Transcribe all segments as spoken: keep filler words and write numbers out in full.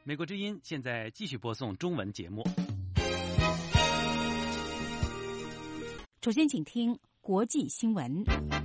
美国之音现在继续播送中文节目。 首先，请听国际新闻。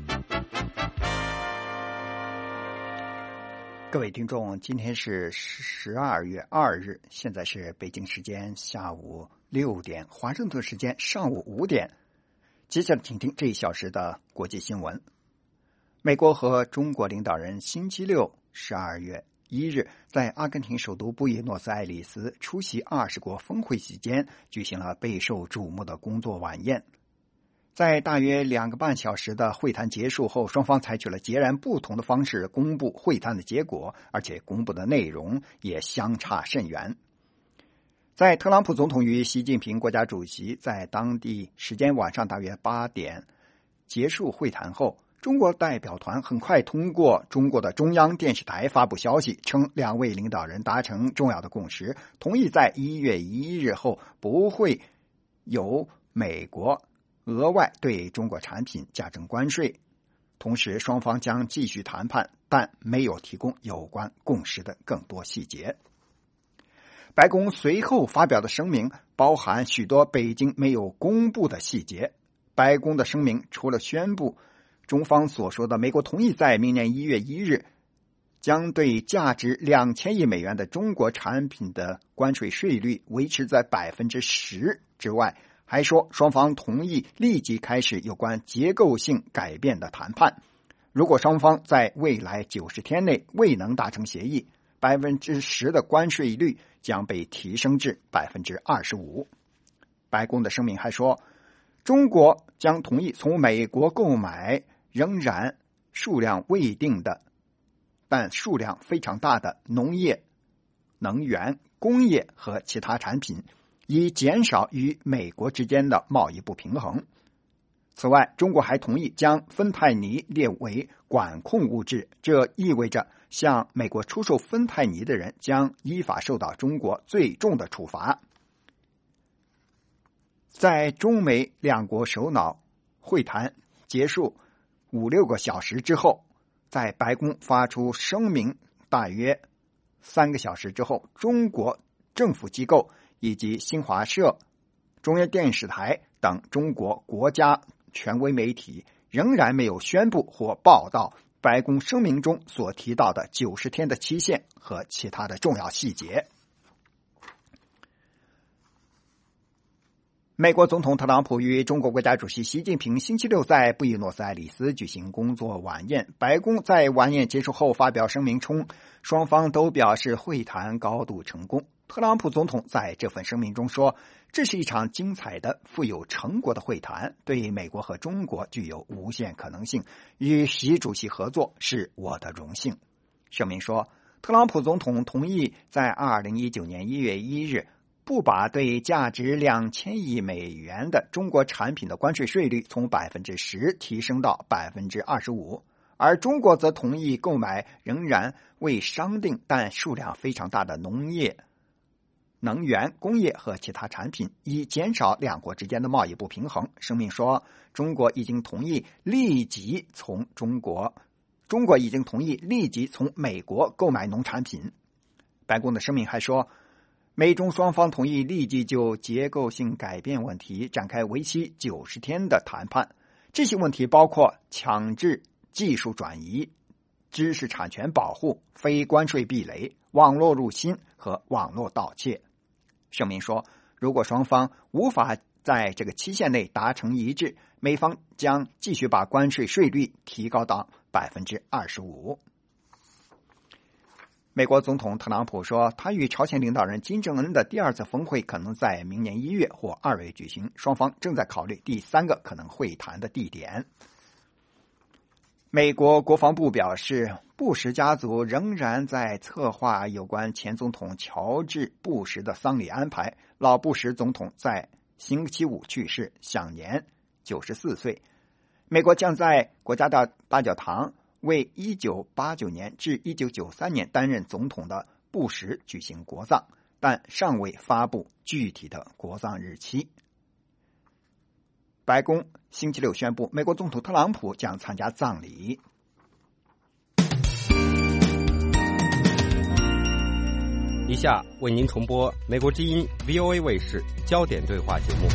各位听众，今天是十二月二日，现在是北京时间下午六点，华盛顿时间上午五点。接下来，请听这一小时的国际新闻。美国和中国领导人星期六十二月一日在阿根廷首都布宜诺斯艾利斯出席二十国峰会期间举行了备受瞩目的工作晚宴。在大约两个半小时的会谈结束后，双方采取了截然不同的方式公布会谈的结果，而且公布的内容也相差甚远。在特朗普总统与习近平国家主席在当地时间晚上大约八点结束会谈后，中国代表团很快通过中国的中央电视台发布消息，称两位领导人达成重要的共识，同意在一月一日后不会由美国额外对中国产品加征关税，同时双方将继续谈判，但没有提供有关共识的更多细节。白宫随后发表的声明包含许多北京没有公布的细节。白宫的声明除了宣布中方所说的美国同意在明年一月一日将对价值两千亿美元的中国产品的关税税率维持在百分之十之外，还说双方同意立即开始有关结构性改变的谈判。如果双方在未来九十天内未能达成协议，百分之十的关税率将被提升至百分之二十五。白宫的声明还说，中国将同意从美国购买仍然数量未定的但数量非常大的农业、能源、工业和其他产品，以减少与美国之间的贸易不平衡。此外，中国还同意将芬太尼列为管控物质，这意味着向美国出售芬太尼的人将依法受到中国最重的处罚。在中美两国首脑会谈结束五六个小时之后，在白宫发出声明大约三个小时之后，中国政府机构以及新华社、中央电视台等中国国家权威媒体仍然没有宣布或报道白宫声明中所提到的九十天的期限和其他的重要细节。美国总统特朗普与中国国家主席习近平星期六在布宜诺斯艾利斯举行工作晚宴。白宫在晚宴结束后发表声明称，双方都表示会谈高度成功。特朗普总统在这份声明中说，这是一场精彩的、富有成果的会谈，对美国和中国具有无限可能性，与习主席合作是我的荣幸。声明说，特朗普总统同意在二零一九年一月一日不把对价值两千亿美元的中国产品的关税税率从百分之十提升到百分之二十五，而中国则同意购买仍然未商定但数量非常大的农业、能源、工业和其他产品，以减少两国之间的贸易不平衡。声明说，中国已经同意立即从中国，中国已经同意立即从美国购买农产品。白宫的声明还说，美中双方同意立即就结构性改变问题展开为期九十天的谈判。这些问题包括强制技术转移、知识产权保护、非关税壁垒、网络入侵和网络盗窃。声明说，如果双方无法在这个期限内达成一致，美方将继续把关税税率提高到百分之二十五。美国总统特朗普说，他与朝鲜领导人金正恩的第二次峰会可能在明年一月或二月举行，双方正在考虑第三个可能会谈的地点。美国国防部表示，布什家族仍然在策划有关前总统乔治·布什的丧礼安排。老布什总统在星期五去世，享年九十四岁。美国将在国家大大教堂为一九八九年至一九九三年担任总统的布什举行国葬，但尚未发布具体的国葬日期。白宫星期六宣布，美国总统特朗普将参加葬礼。 以下下为您重播美国之音 V O A 卫视焦点对话节目。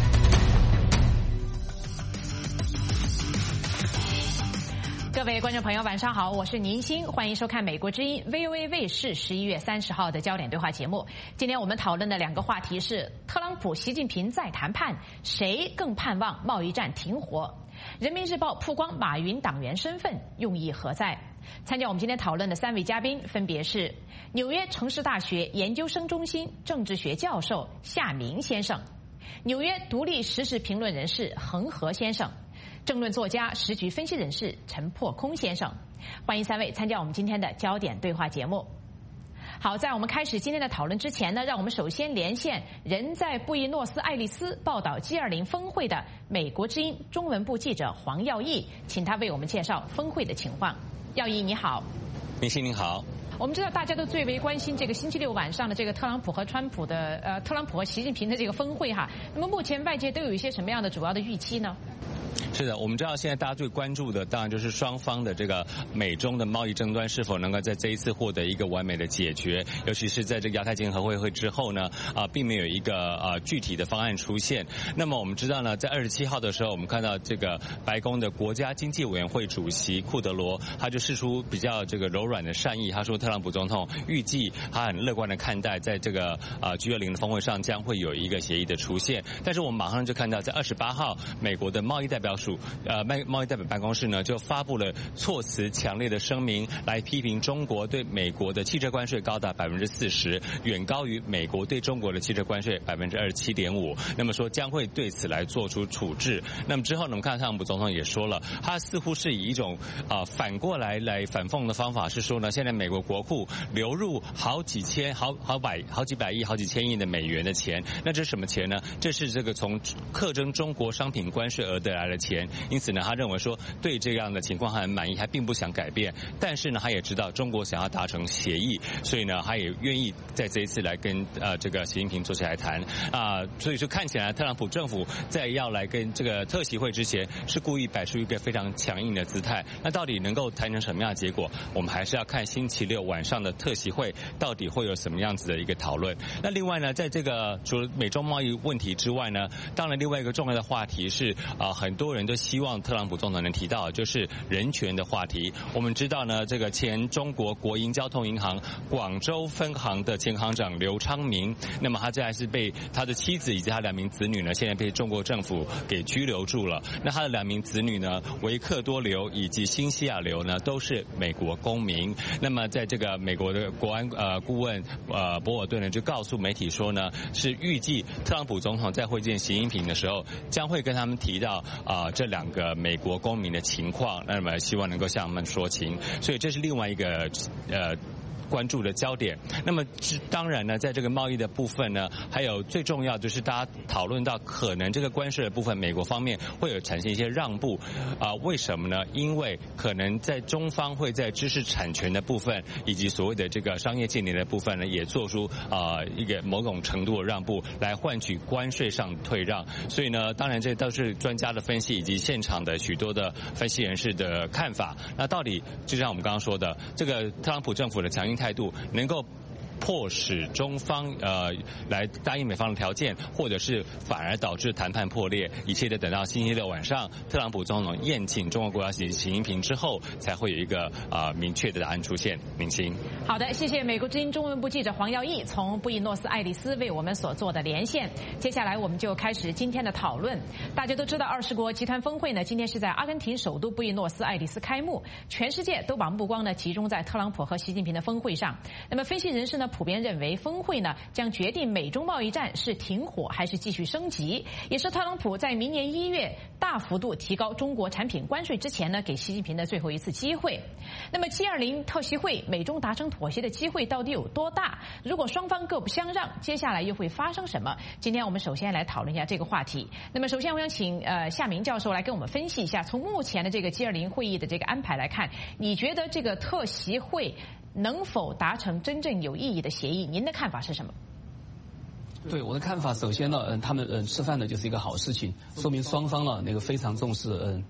各位观众朋友，晚上好，我是宁欣，欢迎收看美国之音 V O A 卫视十一月三十号的焦点对话节目。今天我们讨论的两个话题是：特朗普、习近平再谈判，谁更盼望贸易战停火？人民日报曝光马云党员身份，用意何在？参加我们今天讨论的三位嘉宾分别是纽约城市大学研究生中心政治学教授夏明先生，纽约独立时事评论人士恒河先生，政论作家、时局分析人士陈破空先生。欢迎三位参加我们今天的焦点对话节目。好，在我们开始今天的讨论之前呢，让我们首先连线人在布宜诺斯艾利斯报道 G 二十 峰会的美国之音中文部记者黄耀义，请他为我们介绍峰会的情况。耀义你好。 明星您好。 我们知道大家都最为关心这个星期六晚上的这个特朗普和川普的呃特朗普和习近平的这个峰会哈，那么目前外界都有一些什么样的主要的预期呢？ 是的，我们知道现在大家最关注的当然就是双方的这个美中的贸易争端是否能够在这一次获得一个完美的解决，尤其是在这个亚太经合会会之后呢，啊、呃，并没有一个呃具体的方案出现。那么我们知道呢，在二十七号的时候，我们看到这个白宫的国家经济委员会主席库德罗，他就释出比较这个柔软的善意，他说特朗普总统预计他很乐观的看待在这个呃 G 二十 的峰会上将会有一个协议的出现。但是我们马上就看到在二十八号，美国的贸易代表署呃贸易代表办公室呢就发布了措辞强烈的声明，来批评中国对美国的汽车关税高达百分之四十，远高于美国对中国的汽车关税百分之二十七点五。那么说将会对此来做出处置。那么之后呢，我们看特朗普总统也说了，他似乎是以一种啊、呃、反过来来反讽的方法，是说呢，现在美国国库流入好几千、好好百、好几百亿、好几千亿的美元的钱。那这是什么钱呢？这是这个从课征中国商品关税而得来的钱。因此呢，他认为说对这样的情况还很满意，还并不想改变。但是呢，他也知道中国想要达成协议，所以呢，他也愿意在这一次来跟呃这个习近平坐下来谈啊、呃。所以说看起来特朗普政府在要来跟这个特习会之前，是故意摆出一个非常强硬的姿态。那到底能够谈成什么样的结果，我们还是要看星期六晚上的特习会到底会有什么样子的一个讨论。那另外呢，在这个除了美中贸易问题之外呢，当然另外一个重要的话题是啊、呃，很多人都希望特朗普总统能提到，就是人权的话题。我们知道呢，这个前中国国营交通银行广州分行的前行长刘昌明，那么他现在是被他的妻子以及他两名子女呢，现在被中国政府给拘留住了。那他的两名子女呢，维克多刘以及辛西亚刘呢，都是美国公民。那么在这个美国的国安呃顾问呃博尔顿呢，就告诉媒体说呢，是预计特朗普总统在会见习近平的时候，将会跟他们提到啊、呃、这两个美国公民的情况，那么希望能够向他们说情。所以这是另外一个呃关注的焦点。那么当然呢，在这个贸易的部分呢，还有最重要就是大家讨论到可能这个关税的部分，美国方面会有产生一些让步啊、呃？为什么呢？因为可能在中方会在知识产权的部分以及所谓的这个商业间谍的部分呢，也做出啊、呃、一个某种程度的让步，来换取关税上退让。所以呢，当然这都是专家的分析以及现场的许多的分析人士的看法。那到底就像我们刚刚说的，这个特朗普政府的强硬态度能够迫使中方呃来答应美方的条件，或者是反而导致谈判破裂，一切的等到星期六晚上特朗普总统宴请中国国家主席习近平之后，才会有一个啊、呃、明确的答案出现。明星， 好的，谢谢美国之音中文部记者黄耀义从布宜诺斯艾利斯为我们所做的连线。接下来我们就开始今天的讨论。大家都知道，二十国集团峰会呢，今天是在阿根廷首都布宜诺斯艾利斯开幕，全世界都把目光呢集中在特朗普和习近平的峰会上。那么分析人士呢，普遍认为峰会呢将决定美中贸易战是停火还是继续升级，也是特朗普在明年一月大幅度提高中国产品关税之前呢给习近平的最后一次机会。那么 G 二十 特习会美中达成妥协的机会到底有多大？如果双方各不相让，接下来又会发生什么？今天我们首先来讨论一下这个话题。那么首先我想请呃夏明教授来跟我们分析一下，从目前的这个 G 二十 会议的这个安排来看，你觉得这个特习会能否达成真正有意义的协议？您的看法是什么？ 对我的看法，首先呢，嗯，他们嗯示范的就是一个好事情，说明双方呢那个非常重视嗯嗯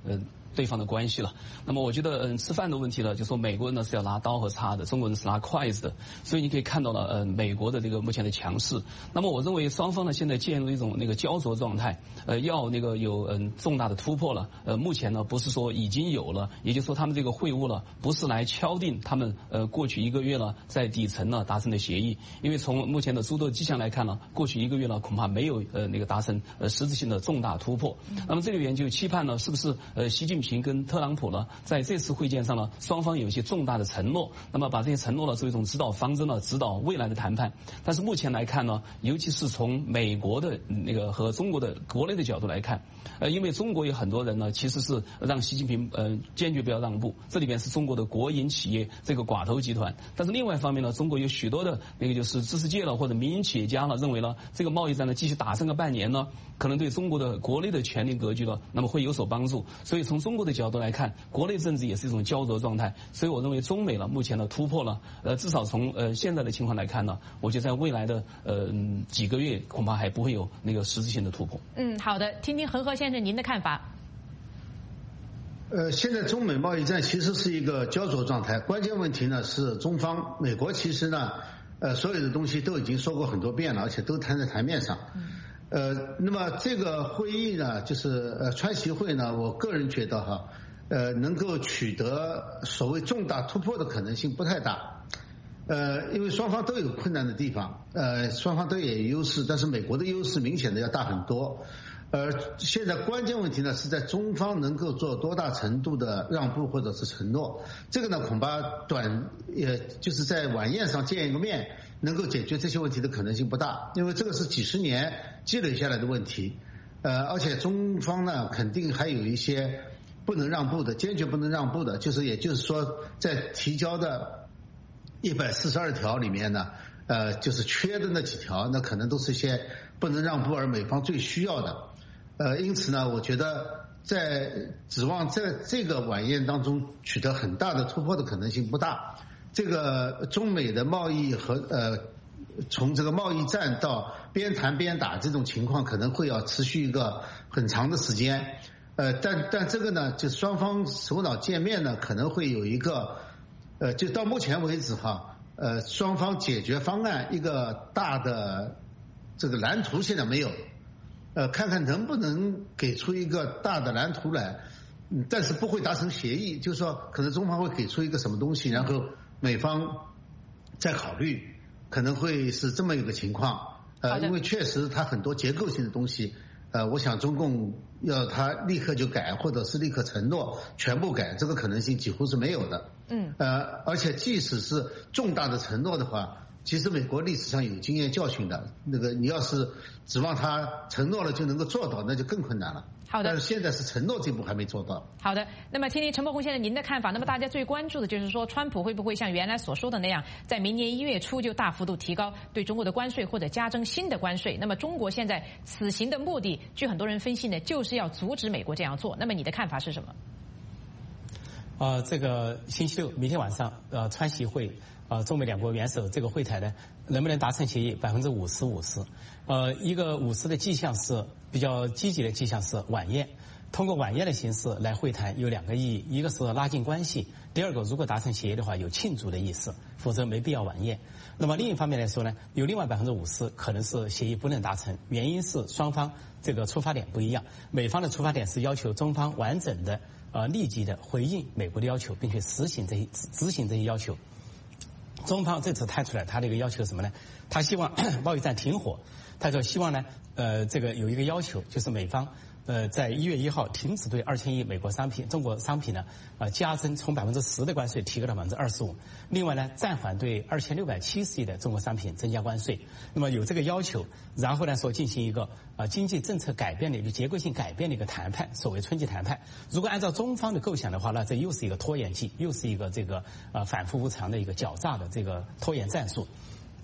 对方的关系了。那么我觉得，嗯，吃饭的问题呢，就说美国人呢是要拿刀和叉的，中国人是拿筷子的，所以你可以看到了，嗯，美国的这个目前的强势。那么我认为双方呢现在进入一种那个焦灼状态，呃，要那个有嗯重大的突破了。呃，目前呢不是说已经有了，也就是说他们这个会晤了，不是来敲定他们呃过去一个月呢在底层呢达成的协议，因为从目前的诸多迹象来看呢，过去一个月呢恐怕没有呃那个达成呃实质性的重大突破。那么这里边就期盼呢，是不是呃习近平跟特朗普呢在这次会见上呢，双方有一些重大的承诺，那么把这些承诺呢作为一种指导方针呢，指导未来的谈判。但是目前来看呢，尤其是从美国的那个和中国的国内的角度来看，呃，因为中国有很多人呢其实是让习近平呃坚决不要让步，这里边是中国的国营企业这个寡头集团。但是另外一方面呢，中国有许多的那个就是知识界了或者民营企业家呢，认为呢这个贸易战呢继续打上个半年呢，可能对中国的国内的权力格局呢，那么会有所帮助。所以从中国的角度来看，国内政治也是一种焦灼状态。所以我认为中美呢目前呢突破了，呃，至少从呃现在的情况来看呢，我觉得在未来的呃几个月恐怕还不会有那个实质性的突破。 嗯，好的，听听恒河先生您的看法。 呃，现在中美贸易战其实是一个焦灼状态，关键问题呢是中方，美国其实呢，呃，所有的东西都已经说过很多遍了，而且都摊在台面上。呃，那么这个会议呢，就是呃川习会呢，我个人觉得哈，呃，能够取得所谓重大突破的可能性不太大。呃，因为双方都有困难的地方，呃，双方都也有优势，但是美国的优势明显的要大很多。而现在关键问题呢，是在中方能够做多大程度的让步或者是承诺，这个呢恐怕短也就是在晚宴上见一个面能够解决这些问题的可能性不大，因为这个是几十年积累下来的问题，呃，而且中方呢肯定还有一些不能让步的，坚决不能让步的，就是也就是说在提交的一百四十二条里面呢，呃，就是缺的那几条，那可能都是一些不能让步而美方最需要的。呃，因此呢，我觉得在指望在这个晚宴当中取得很大的突破的可能性不大。这个中美的贸易和呃，从这个贸易战到边谈边打这种情况，可能会要持续一个很长的时间。呃，但但这个呢，就双方首脑见面呢，可能会有一个呃，就到目前为止哈，呃，双方解决方案一个大的这个蓝图现在没有。呃，看看能不能给出一个大的蓝图来，嗯，但是不会达成协议，就是说可能中方会给出一个什么东西，然后美方再考虑，可能会是这么一个情况。呃，因为确实它很多结构性的东西，呃，我想中共要他立刻就改，或者是立刻承诺全部改，这个可能性几乎是没有的。嗯。呃，而且即使是重大的承诺的话，其实美国历史上有经验教训的，那个你要是指望他承诺了就能够做到，那就更困难了。 好的， 但是现在是承诺这步还没做到。 好的，那么听听陈伯宏先生您的看法。那么大家最关注的就是说，川普会不会像原来所说的那样，在明年一月初就大幅度提高对中国的关税，或者加征新的关税？那么中国现在此行的目的，据很多人分析呢，就是要阻止美国这样做。那么你的看法是什么？ 呃，这个星期六明天晚上，呃，川习会。呃，中美两国元首这个会谈呢，能不能达成协议？百分之五十五十。呃，一个五十的迹象是比较积极的迹象是晚宴，通过晚宴的形式来会谈有两个意义，一个是拉近关系，第二个如果达成协议的话有庆祝的意思，否则没必要晚宴。那么另一方面来说呢，有另外百分之五十可能是协议不能达成，原因是双方这个出发点不一样。美方的出发点是要求中方完整的呃立即的回应美国的要求，并且实行这些执行这些要求。中方这次提出来他的一个要求什么呢？他希望贸易战停火，他说希望呢，呃，这个有一个要求，就是美方呃在一月一号停止对二千亿美国商品、中国商品呢呃加征从百分之十的关税提高到百分之二十五。另外呢，暂缓对二千六百七十亿的中国商品增加关税。那么有这个要求，然后呢说进行一个呃经济政策改变的一个结构性改变的一个谈判，所谓春季谈判。如果按照中方的构想的话，那这又是一个拖延计，又是一个这个呃反复无常的一个狡诈的这个拖延战术。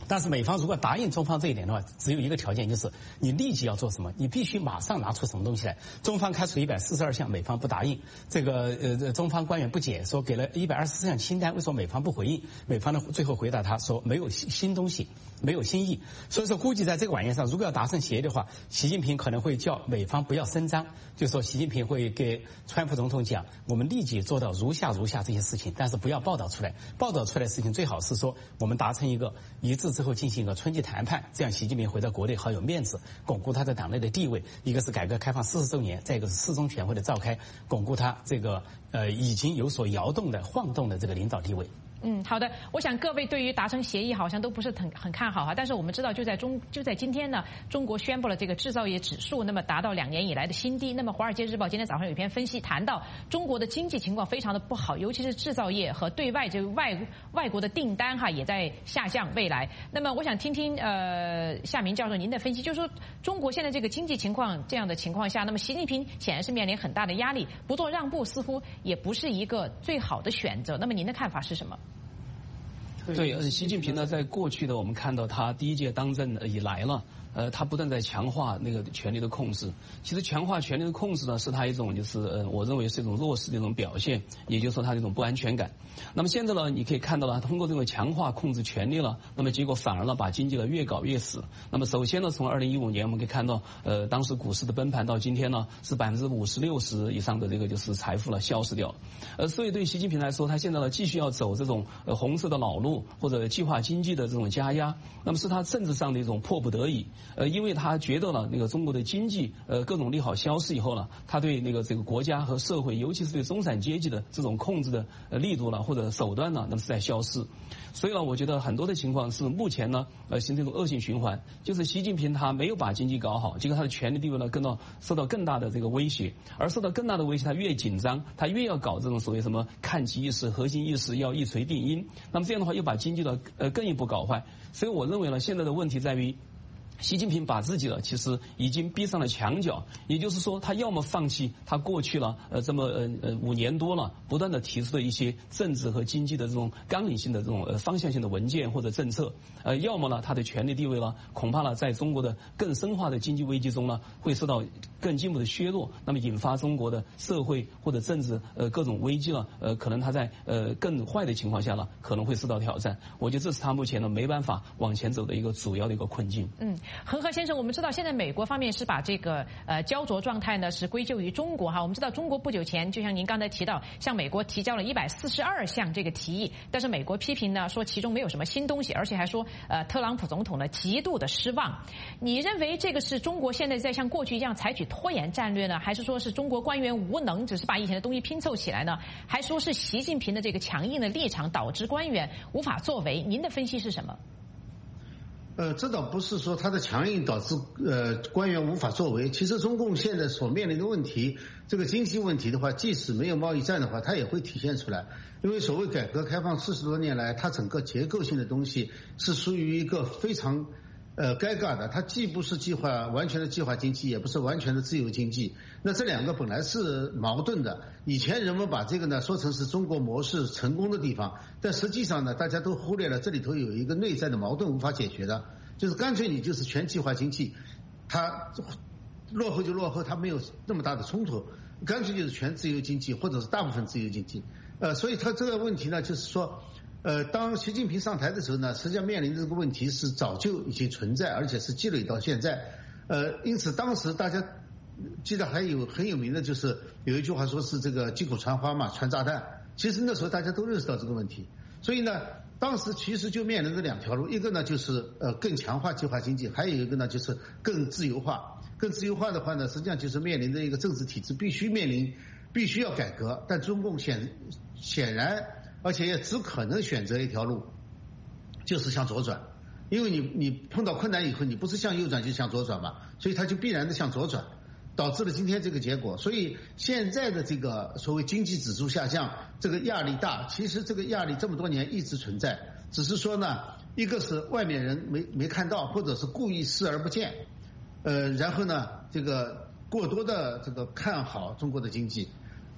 但是美方如果答应中方这一点的话，只有一个条件，就是你立即要做什么，你必须马上拿出什么东西来。中方开出一百四十二项，美方不答应，这个呃中方官员不解，说给了一百二十四项清单，为什么美方不回应？美方呢最后回答他说没有新东西，没有新意。所以说估计在这个晚宴上，如果要达成协议的话，习近平可能会叫美方不要声张，就是说习近平会给川普总统讲，我们立即做到如下如下这些事情，但是不要报道出来。报道出来的事情最好是说我们达成一个一致之后进行一个春季谈判，这样习近平回到国内好有面子，巩固他在党内的地位。一个是改革开放四十周年，再一个是四中全会的召开，巩固他这个呃已经有所摇动的晃动的这个领导地位。 嗯，好的。我想各位对于达成协议好像都不是很很看好哈，但是我们知道就在中就在今天呢，中国宣布了这个制造业指数，那么达到两年以来的新低。那么《华尔街日报》今天早上有一篇分析谈到，中国的经济情况非常的不好，尤其是制造业和对外这个外外国的订单哈也在下降。未来，那么我想听听呃夏明教授您的分析，就是说中国现在这个经济情况这样的情况下，那么习近平显然是面临很大的压力，不做让步似乎也不是一个最好的选择。那么您的看法是什么？ 对，呃，习近平呢，在过去的我们看到他第一届当政以来了，呃，他不断在强化那个权力的控制。其实强化权力的控制呢，是他一种就是呃，我认为是一种弱势的一种表现，也就是说他这种不安全感。那么现在呢，你可以看到了，通过这种强化控制权力了，那么结果反而呢把经济呢越搞越死。那么首先呢，从二零一五年我们可以看到，呃，当时股市的崩盘到今天呢，是百分之五十六十以上的这个就是财富了消失掉了。呃，所以对习近平来说，他现在呢继续要走这种呃红色的老路，或者计划经济的这种加压，那么是他政治上的一种迫不得已。呃，因为他觉得呢，那个中国的经济呃各种利好消失以后呢，他对那个这个国家和社会，尤其是对中产阶级的这种控制的呃力度呢或者手段呢，那么是在消失。所以呢，我觉得很多的情况是目前呢呃形成一种恶性循环，就是习近平他没有把经济搞好，结果他的权力地位呢更到受到更大的这个威胁，而受到更大的威胁，他越紧张，他越要搞这种所谓什么看齐意识、核心意识要一锤定音，那么这样的话又把经济呢呃更一步搞坏。所以我认为呢，现在的问题在于，习近平把自己呢，其实已经逼上了墙角，也就是说，他要么放弃他过去了呃这么呃呃五年多了不断的提出的一些政治和经济的这种纲领性的这种呃方向性的文件或者政策，呃，要么呢他的权力地位呢，恐怕呢在中国的更深化的经济危机中呢，会受到更进一步的削弱，那么引发中国的社会或者政治呃各种危机了，呃，可能他在呃更坏的情况下呢，可能会受到挑战。我觉得这是他目前呢没办法往前走的一个主要的一个困境。 嗯。恒河先生，我们知道现在美国方面是把这个呃焦灼状态呢是归咎于中国哈。我们知道中国不久前就像您刚才提到，向美国提交了一百四十二项这个提议，但是美国批评呢说其中没有什么新东西，而且还说呃特朗普总统呢极度的失望。你认为这个是中国现在在像过去一样采取拖延战略呢，还是说是中国官员无能，只是把以前的东西拼凑起来呢？还说是习近平的这个强硬的立场导致官员无法作为？您的分析是什么？ 呃，这倒不是说他的强硬导致呃官员无法作为。其实中共现在所面临的问题，这个经济问题的话，即使没有贸易战的话，它也会体现出来。因为所谓改革开放四十多年来，它整个结构性的东西是属于一个非常呃尴尬的，它既不是计划完全的计划经济，也不是完全的自由经济。那这两个本来是矛盾的。以前人们把这个呢说成是中国模式成功的地方，但实际上呢，大家都忽略了这里头有一个内在的矛盾无法解决的，就是干脆你就是全计划经济，它落后就落后，它没有那么大的冲突，干脆就是全自由经济或者是大部分自由经济。呃，所以它这个问题呢，就是说。呃，当习近平上台的时候呢，实际上面临的这个问题是早就已经存在，而且是积累到现在。呃，因此当时大家记得还有很有名的就是有一句话说是这个击鼓传花嘛，传炸弹。其实那时候大家都认识到这个问题，所以呢，当时其实就面临着两条路，一个呢就是呃更强化计划经济，还有一个呢就是更自由化。更自由化的话呢，实际上就是面临着一个政治体制必须面临必须要改革，但中共显显然。而且也只可能选择一条路，就是向左转，因为你你碰到困难以后，你不是向右转就是向左转嘛，所以它就必然的向左转，导致了今天这个结果。所以现在的这个所谓经济指数下降，这个压力大，其实这个压力这么多年一直存在，只是说呢，一个是外面人没没看到，或者是故意视而不见，呃，然后呢，这个过多的这个看好中国的经济。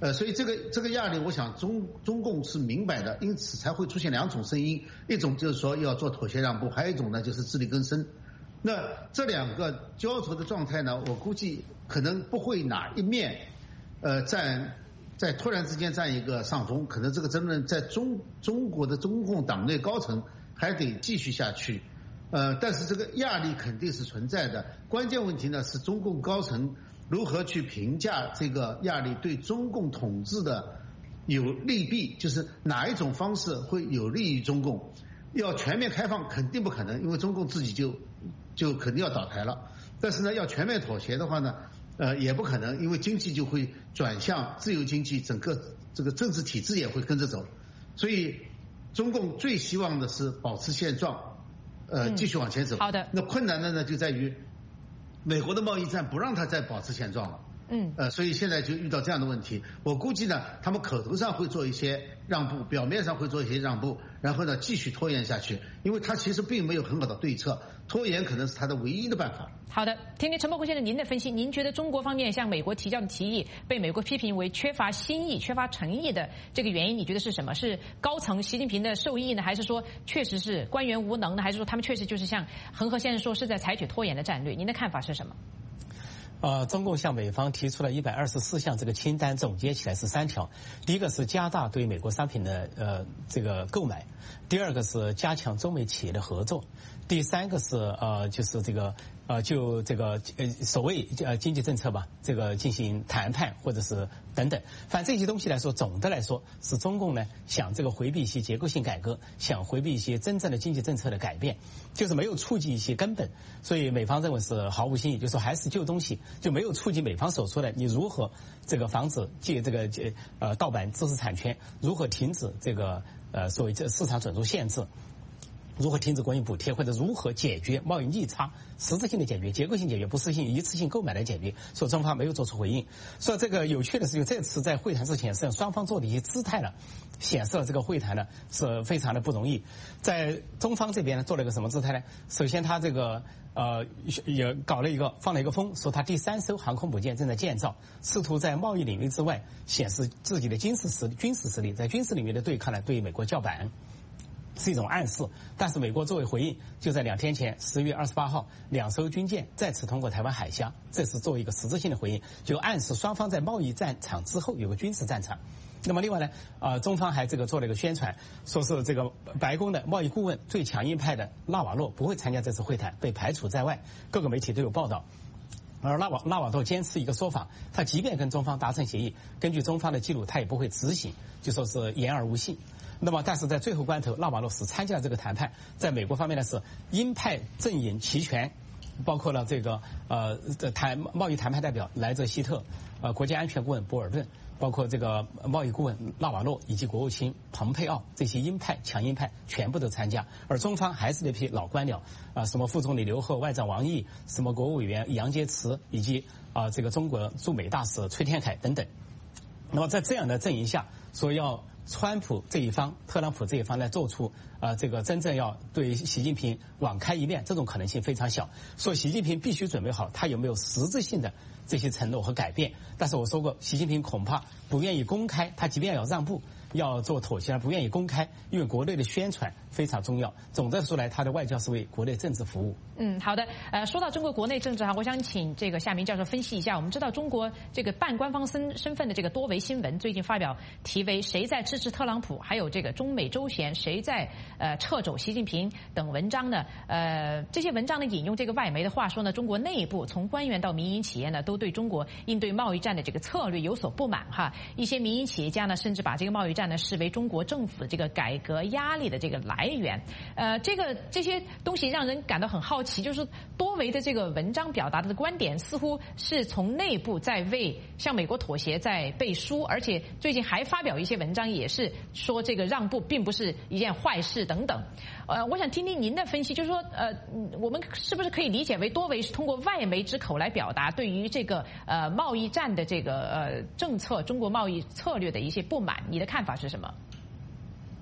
呃，所以这个这个压力，我想中中共是明白的，因此才会出现两种声音，一种就是说要做妥协让步，还有一种呢就是自力更生。那这两个焦灼的状态呢，我估计可能不会哪一面，呃，占在突然之间占一个上风，可能这个争论在中中国的中共党内高层还得继续下去。呃，但是这个压力肯定是存在的，关键问题呢是中共高层如何去评价这个压力对中共统治的有利弊，就是哪一种方式会有利于中共。要全面开放肯定不可能，因为中共自己就就肯定要倒台了。但是呢，要全面妥协的话呢，呃，也不可能，因为经济就会转向自由经济，整个这个政治体制也会跟着走。所以，中共最希望的是保持现状。呃，继续往前走。 好的。 那困难的呢，就在于美国的贸易战不让他再保持现状了。 嗯。 呃，所以现在就遇到这样的问题。我估计呢，他们口头上会做一些让步，表面上会做一些让步，然后呢继续拖延下去，因为他其实并没有很好的对策，拖延可能是他的唯一的办法。 好的，听听陈伯坤先生您的分析，您觉得中国方面向美国提交的提议被美国批评为缺乏新意、缺乏诚意的这个原因，你觉得是什么？是高层习近平的授意呢，还是说确实是官员无能呢，还是说他们确实就是像恒河先生说是在采取拖延的战略？您的看法是什么？ 呃，中共向美方提出了一百二十四项这个清单，总结起来是三条。第一个是加大对美国商品的呃这个购买，第二个是加强中美企业的合作，第三个是呃就是这个呃就这个呃所谓呃经济政策吧，这个进行谈判或者是等等。反正这些东西来说，总的来说是中共呢想这个回避一些结构性改革，想回避一些真正的经济政策的改变，就是没有触及一些根本。所以美方认为是毫无新意，就是说还是旧东西。就没有触及美方所说的你如何这个防止借这个呃盗版知识产权，如何停止这个呃所谓这市场准入限制，如何停止国营补贴，或者如何解决贸易逆差，实质性的解决，结构性解决，不是性一次性购买来解决。所以中方没有做出回应。所以这个有趣的是，就这次在会谈之前，实际上双方做的一些姿态呢，显示了这个会谈呢是非常的不容易。在中方这边呢，做了一个什么姿态呢？首先他这个呃也搞了一个放了一个风，说他第三艘航空母舰正在建造，试图在贸易领域之外显示自己的军事实力，军事实力在军事领域的对抗呢，对美国叫板。是一种暗示，但是美国作为回应，就在两天前十月二十八号，两艘军舰再次通过台湾海峡，这是作为一个实质性的回应，就暗示双方在贸易战场之后有个军事战场。那么另外呢，呃，中方还这个做了一个宣传，说是这个白宫的贸易顾问最强硬派的纳瓦洛不会参加这次会谈，被排除在外，各个媒体都有报道。而纳瓦纳瓦多坚持一个说法，他即便跟中方达成协议，根据中方的记录，他也不会执行，就说是言而无信。那么，但是在最后关头，纳瓦罗是参加了这个谈判。在美国方面呢，是鹰派阵营齐全，包括了这个呃谈贸易谈判代表莱泽希特，呃国家安全顾问博尔顿，包括这个贸易顾问纳瓦洛以及国务卿蓬佩奥，这些鹰派强硬派全部都参加。而中方还是那批老官僚啊、呃，什么副总理刘鹤、外长王毅、什么国务委员杨洁篪，以及啊、呃、这个中国驻美大使崔天凯等等。那么在这样的阵营下，说要川普这一方、特朗普这一方来做出啊、呃、这个真正要对习近平网开一面，这种可能性非常小。所以习近平必须准备好他有没有实质性的这些承诺和改变。但是我说过，习近平恐怕不愿意公开，他即便要让步、要做妥协，不愿意公开，因为国内的宣传非常重要。总的说来，他的外交是为国内政治服务。 嗯，好的。呃，说到中国国内政治哈，我想请这个夏明教授分析一下。我们知道中国这个半官方身身份的这个多维新闻最近发表题为"谁在支持特朗普"，还有这个中美周旋谁在呃掣肘习近平等文章呢？呃，这些文章呢引用这个外媒的话说呢，中国内部从官员到民营企业呢，都对中国应对贸易战的这个策略有所不满哈。一些民营企业家呢，甚至把这个贸易战呢视为中国政府这个改革压力的这个来源。呃，这个这些东西让人感到很好奇，就是多维的这个文章表达的观点，似乎是从内部在为向美国妥协在背书，而且最近还发表一些文章，也是说这个让步并不是一件坏事等等。呃，我想听听您的分析，就是说，呃，我们是不是可以理解为多维是通过外媒之口来表达对于这个呃贸易战的这个呃政策、中国贸易策略的一些不满？你的看法是什么？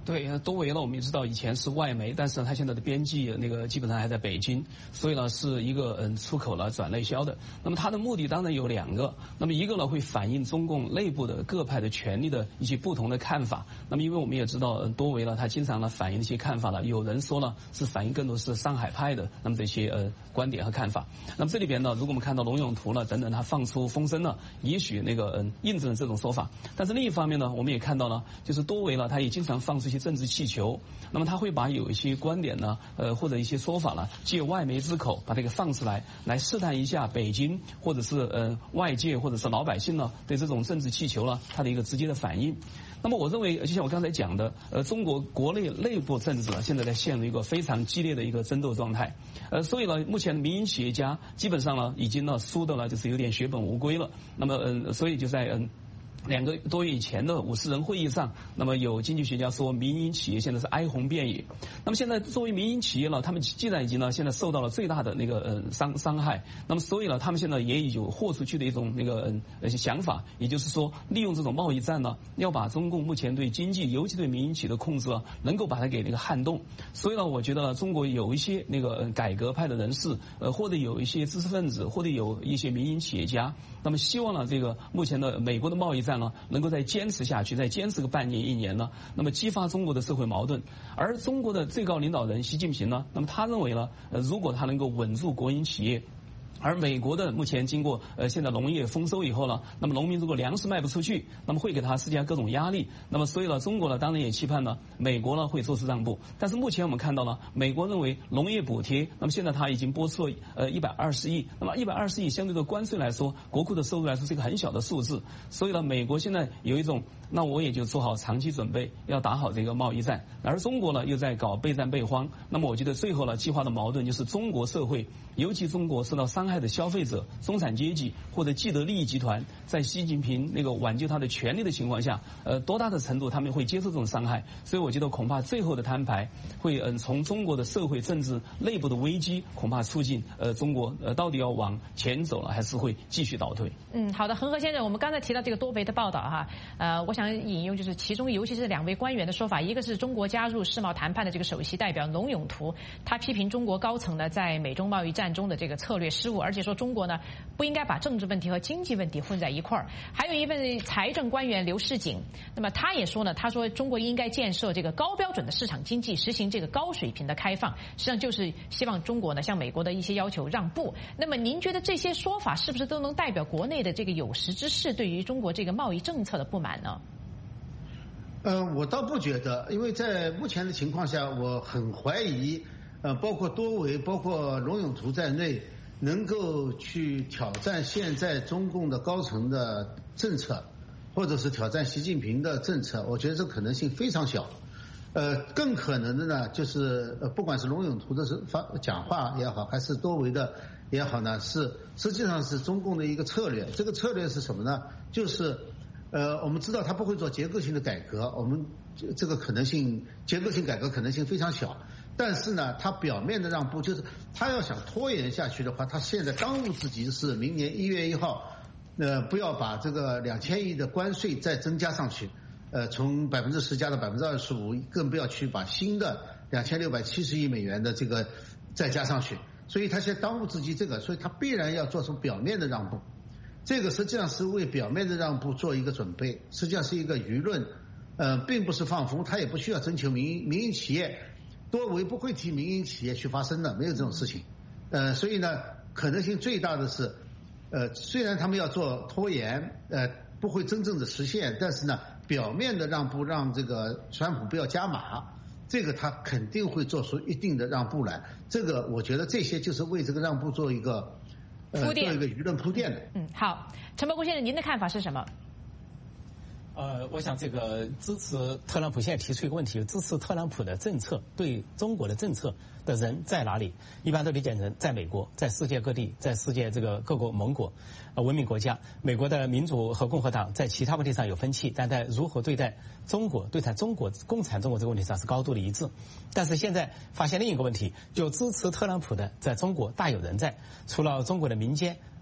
对，多维呢，我们也知道以前是外媒，但是呢，它现在的边际那个基本上还在北京，所以呢是一个嗯出口了转内销的。那么它的目的当然有两个，那么一个呢会反映中共内部的各派的权力的一些不同的看法。那么因为我们也知道，嗯，多维呢，它经常呢反映一些看法了，有人说呢是反映更多是上海派的那么这些呃观点和看法。那么这里边呢，如果我们看到龙永图呢等等，他放出风声呢，也许那个嗯印证了这种说法。但是另一方面呢，我们也看到了，就是多维呢，他也经常放出一些政治气球，那么他会把有一些观点呢，呃或者一些说法呢，借外媒之口把这个放出来，来试探一下北京或者是呃外界或者是老百姓呢对这种政治气球呢它的一个直接的反应。那么我认为，就像我刚才讲的，呃，中国国内内部政治呢，现在在陷入一个非常激烈的一个争斗状态，呃，所以呢，目前的民营企业家基本上呢，已经呢输的呢就是有点血本无归了。那么，嗯，所以就在嗯。两个多月以前的五十人会议上，那么有经济学家说，民营企业现在是哀鸿遍野。那么现在作为民营企业呢，他们既然已经呢现在受到了最大的那个呃伤伤害，那么所以呢，他们现在也有豁出去的一种那个呃想法，也就是说，利用这种贸易战呢，要把中共目前对经济，尤其对民营企业的控制啊，能够把它给那个撼动。所以呢，我觉得呢，中国有一些那个改革派的人士，呃，或者有一些知识分子，或者有一些民营企业家，那么希望呢，这个目前的美国的贸易战呢，能够再坚持下去，再坚持个半年一年呢，那么激发中国的社会矛盾。而中国的最高领导人习近平呢，那么他认为呢，呃，如果他能够稳住国营企业。而美国的目前经过呃现在农业丰收以后呢，那么农民如果粮食卖不出去，那么会给他施加各种压力。那么所以呢，中国呢当然也期盼呢美国呢会做出让步。但是目前我们看到呢，美国认为农业补贴，那么现在他已经拨出了呃一百二十亿，那么一百二十亿相对的关税来说，国库的收入来说是一个很小的数字。所以呢，美国现在有一种，那我也就做好长期准备，要打好这个贸易战。而中国呢又在搞备战备荒。那么我觉得最后呢，激化的矛盾就是中国社会，尤其中国受到伤害的消费者、中产阶级或者既得利益集团，在习近平那个挽救他的权利的情况下，呃，多大的程度他们会接受这种伤害？所以我觉得恐怕最后的摊牌会，嗯、呃，从中国的社会政治内部的危机，恐怕促进呃中国呃到底要往前走了，还是会继续倒退？ 嗯，好的，恒河先生，我们刚才提到这个多维的报道哈，呃，我想引用就是其中尤其是两位官员的说法，一个是中国加入世贸谈判的这个首席代表龙永图，他批评中国高层呢在美中贸易战中的这个策略失误，而且说中国呢不应该把政治问题和经济问题混在一块儿。还有一位财政官员刘世锦，那么他也说呢，他说中国应该建设这个高标准的市场经济，实行这个高水平的开放，实际上就是希望中国呢向美国的一些要求让步。那么您觉得这些说法是不是都能代表国内的这个有识之士对于中国这个贸易政策的不满呢？ 呃，我倒不觉得，因为在目前的情况下，我很怀疑，呃，包括多维、包括龙永图在内，能够去挑战现在中共的高层的政策，或者是挑战习近平的政策，我觉得这可能性非常小。呃，更可能的呢，就是呃，不管是龙永图的是发讲话也好，还是多维的也好呢，是实际上是中共的一个策略。这个策略是什么呢？就是呃，我们知道他不会做结构性的改革，我们这个可能性，结构性改革可能性非常小。但是呢，他表面的让步，就是他要想拖延下去的话，他现在当务之急是明年一月一号，呃，不要把这个两千亿的关税再增加上去，呃，从百分之十加到百分之二十五，更不要去把新的两千六百七十亿美元的这个再加上去。所以他现在当务之急这个，所以他必然要做出表面的让步。这个实际上是为表面的让步做一个准备，实际上是一个舆论，呃，并不是放风，他也不需要征求民营民营企业，多维不会替民营企业去发声的，没有这种事情，呃，所以呢，可能性最大的是，呃，虽然他们要做拖延，呃，不会真正的实现，但是呢，表面的让步让这个川普不要加码，这个他肯定会做出一定的让步来，这个我觉得这些就是为这个让步做一个。 铺垫， 呃、做一个舆论铺垫的。 嗯，好，陈伯公先生，您的看法是什么？ 呃，我想这个支持特朗普现在提出一个问题，支持特朗普的政策对中国的政策的人在哪里？一般都理解成在美国，在世界各地，在世界这个各国盟国、呃文明国家。美国的民主和共和党在其他问题上有分歧，但在如何对待中国、对待中国共产中国这个问题上是高度的一致。但是现在发现另一个问题，就支持特朗普的在中国大有人在，除了中国的民间。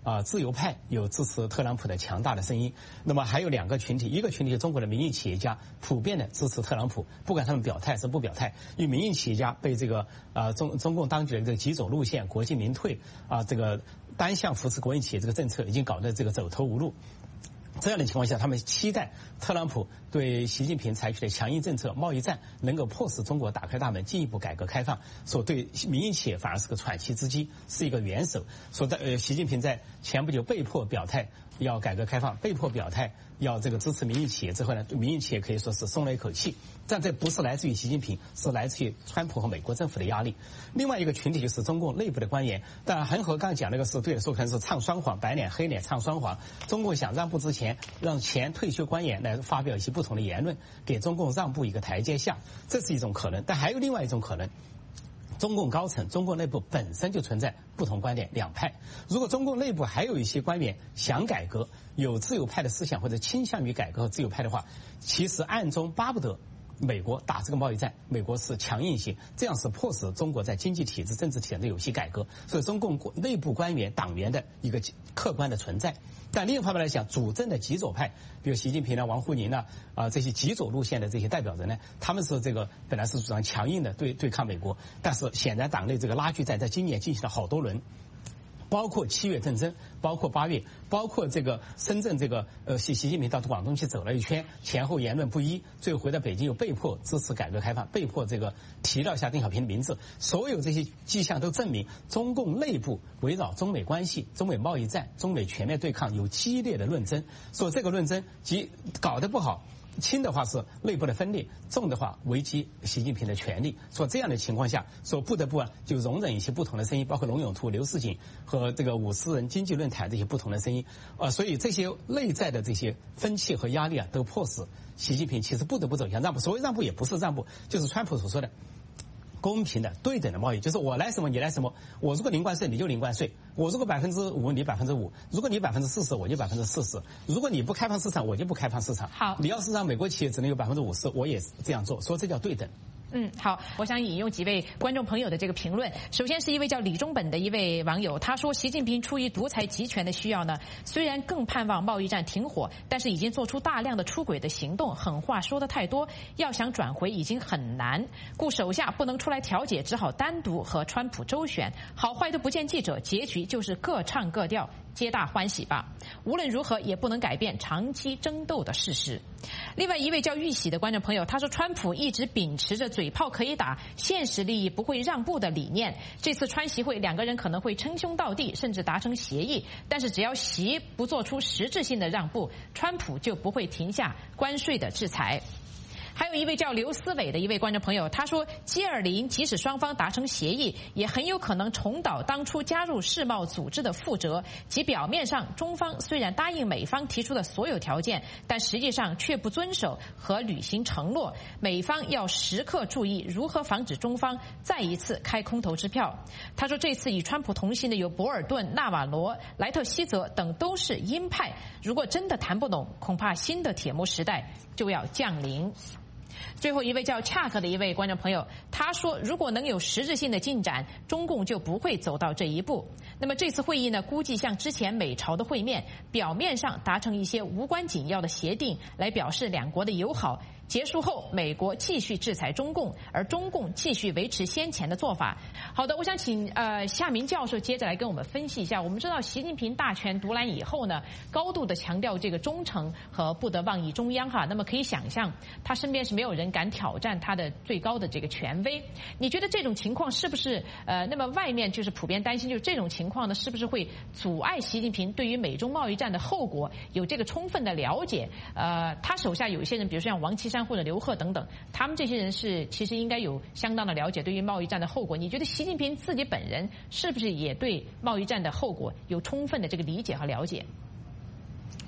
啊自由派有支持特朗普的强大的声音，那么还有两个群体，一个群体是中国的民营企业家，普遍的支持特朗普，不管他们表态是不表态，因为民营企业家被这个啊中中共当局的这个极左路线、国进民退啊这个单向扶持国营企业这个政策已经搞得这个走投无路。这样的情况下，他们期待特朗普对习近平采取的强硬政策、贸易战能够迫使中国打开大门，进一步改革开放。说对民营企业反而是个喘息之机，是一个元首。说在呃，习近平在前不久被迫表态要改革开放，被迫表态要这个支持民营企业之后呢，民营企业可以说是松了一口气。但这不是来自于习近平，是来自于川普和美国政府的压力。另外一个群体就是中共内部的官员。当然，恒河刚才讲那个是对的，说可能是唱双簧，白脸黑脸唱双簧。中共想让步之前，让前退休官员来发表一些不同的言论，给中共让步一个台阶下，这是一种可能。但还有另外一种可能。中共高层、中共内部本身就存在不同观点两派。如果中共内部还有一些官员想改革，有自由派的思想或者倾向于改革和自由派的话，其实暗中巴不得美国打这个贸易战，美国是强硬性，这样是迫使中国在经济体制、政治体制的有些改革。所以中共内部官员、党员的一个客观的存在。但另一方面来讲，主政的极左派，比如习近平啊、王沪宁啊啊这些极左路线的这些代表人呢，他们是这个本来是主张强硬的对对抗美国，但是显然党内这个拉锯战在今年进行了好多轮。包括七月政争，包括八月，包括这个深圳这个呃习习近平到广东去走了一圈，前后言论不一，最后回到北京又被迫支持改革开放，被迫这个提了一下邓小平的名字。所有这些迹象都证明，中共内部围绕中美关系、中美贸易战、中美全面对抗有激烈的论争。所以这个论争即搞得不好。轻的话是内部的分裂，重的话危及习近平的权利。说这样的情况下，说不得不啊就容忍一些不同的声音，包括龙永图、刘世锦和这个五十人经济论坛这些不同的声音。呃，所以这些内在的这些分歧和压力啊，都迫使习近平其实不得不走向让步。所谓让步也不是让步，就是川普所说的公平的、对等的贸易，就是我来什么你来什么。我如果零关税，你就零关税；我如果百分之五，你百分之五；如果你百分之四十，我就百分之四十；如果你不开放市场，我就不开放市场。 好， 你要是让美国企业只能有百分之五十，我也这样做，说这叫对等。 嗯，好，我想引用几位观众朋友的这个评论。首先是一位叫李中本的一位网友，他说习近平出于独裁集权的需要呢，虽然更盼望贸易战停火，但是已经做出大量的出轨的行动，狠话说的太多，要想转回已经很难，故手下不能出来调解，只好单独和川普周旋，好坏都不见记者，结局就是各唱各调，皆大欢喜吧。无论如何也不能改变长期争斗的事实。另外一位叫玉喜的观众朋友，他说川普一直秉持着嘴炮可以打，现实利益不会让步的理念。这次川习会两个人可能会称兄道弟，甚至达成协议，但是只要习不做出实质性的让步，川普就不会停下关税的制裁。还有一位叫刘思伟的一位观众朋友，他说 G 二十 即使双方达成协议，也很有可能重蹈当初加入世贸组织的覆辙，即表面上中方虽然答应美方提出的所有条件，但实际上却不遵守和履行承诺，美方要时刻注意如何防止中方再一次开空头支票。他说这次与川普同行的有博尔顿、纳瓦罗、莱特希泽等都是鹰派，如果真的谈不拢，恐怕新的铁幕时代就要降临。最后一位叫恰克的一位观众朋友，他说如果能有实质性的进展，中共就不会走到这一步。那么这次会议呢，估计像之前美朝的会面，表面上达成一些无关紧要的协定，来表示两国的友好，结束后美国继续制裁中共，而中共继续维持先前的做法。好的，我想请呃夏明教授接着来跟我们分析一下。我们知道习近平大权独揽以后呢，高度的强调这个忠诚和不得忘记中央哈，那么可以想象他身边是没有人敢挑战他的最高的这个权威。你觉得这种情况是不是呃那么外面就是普遍担心，就是这种情况呢是不是会阻碍习近平对于美中贸易战的后果有这个充分的了解？呃他手下有一些人，比如说像王岐山或者刘鹤等等，他们这些人是其实应该有相当的了解对于贸易战的后果。你觉得习近平自己本人是不是也对贸易战的后果有充分的这个理解和了解？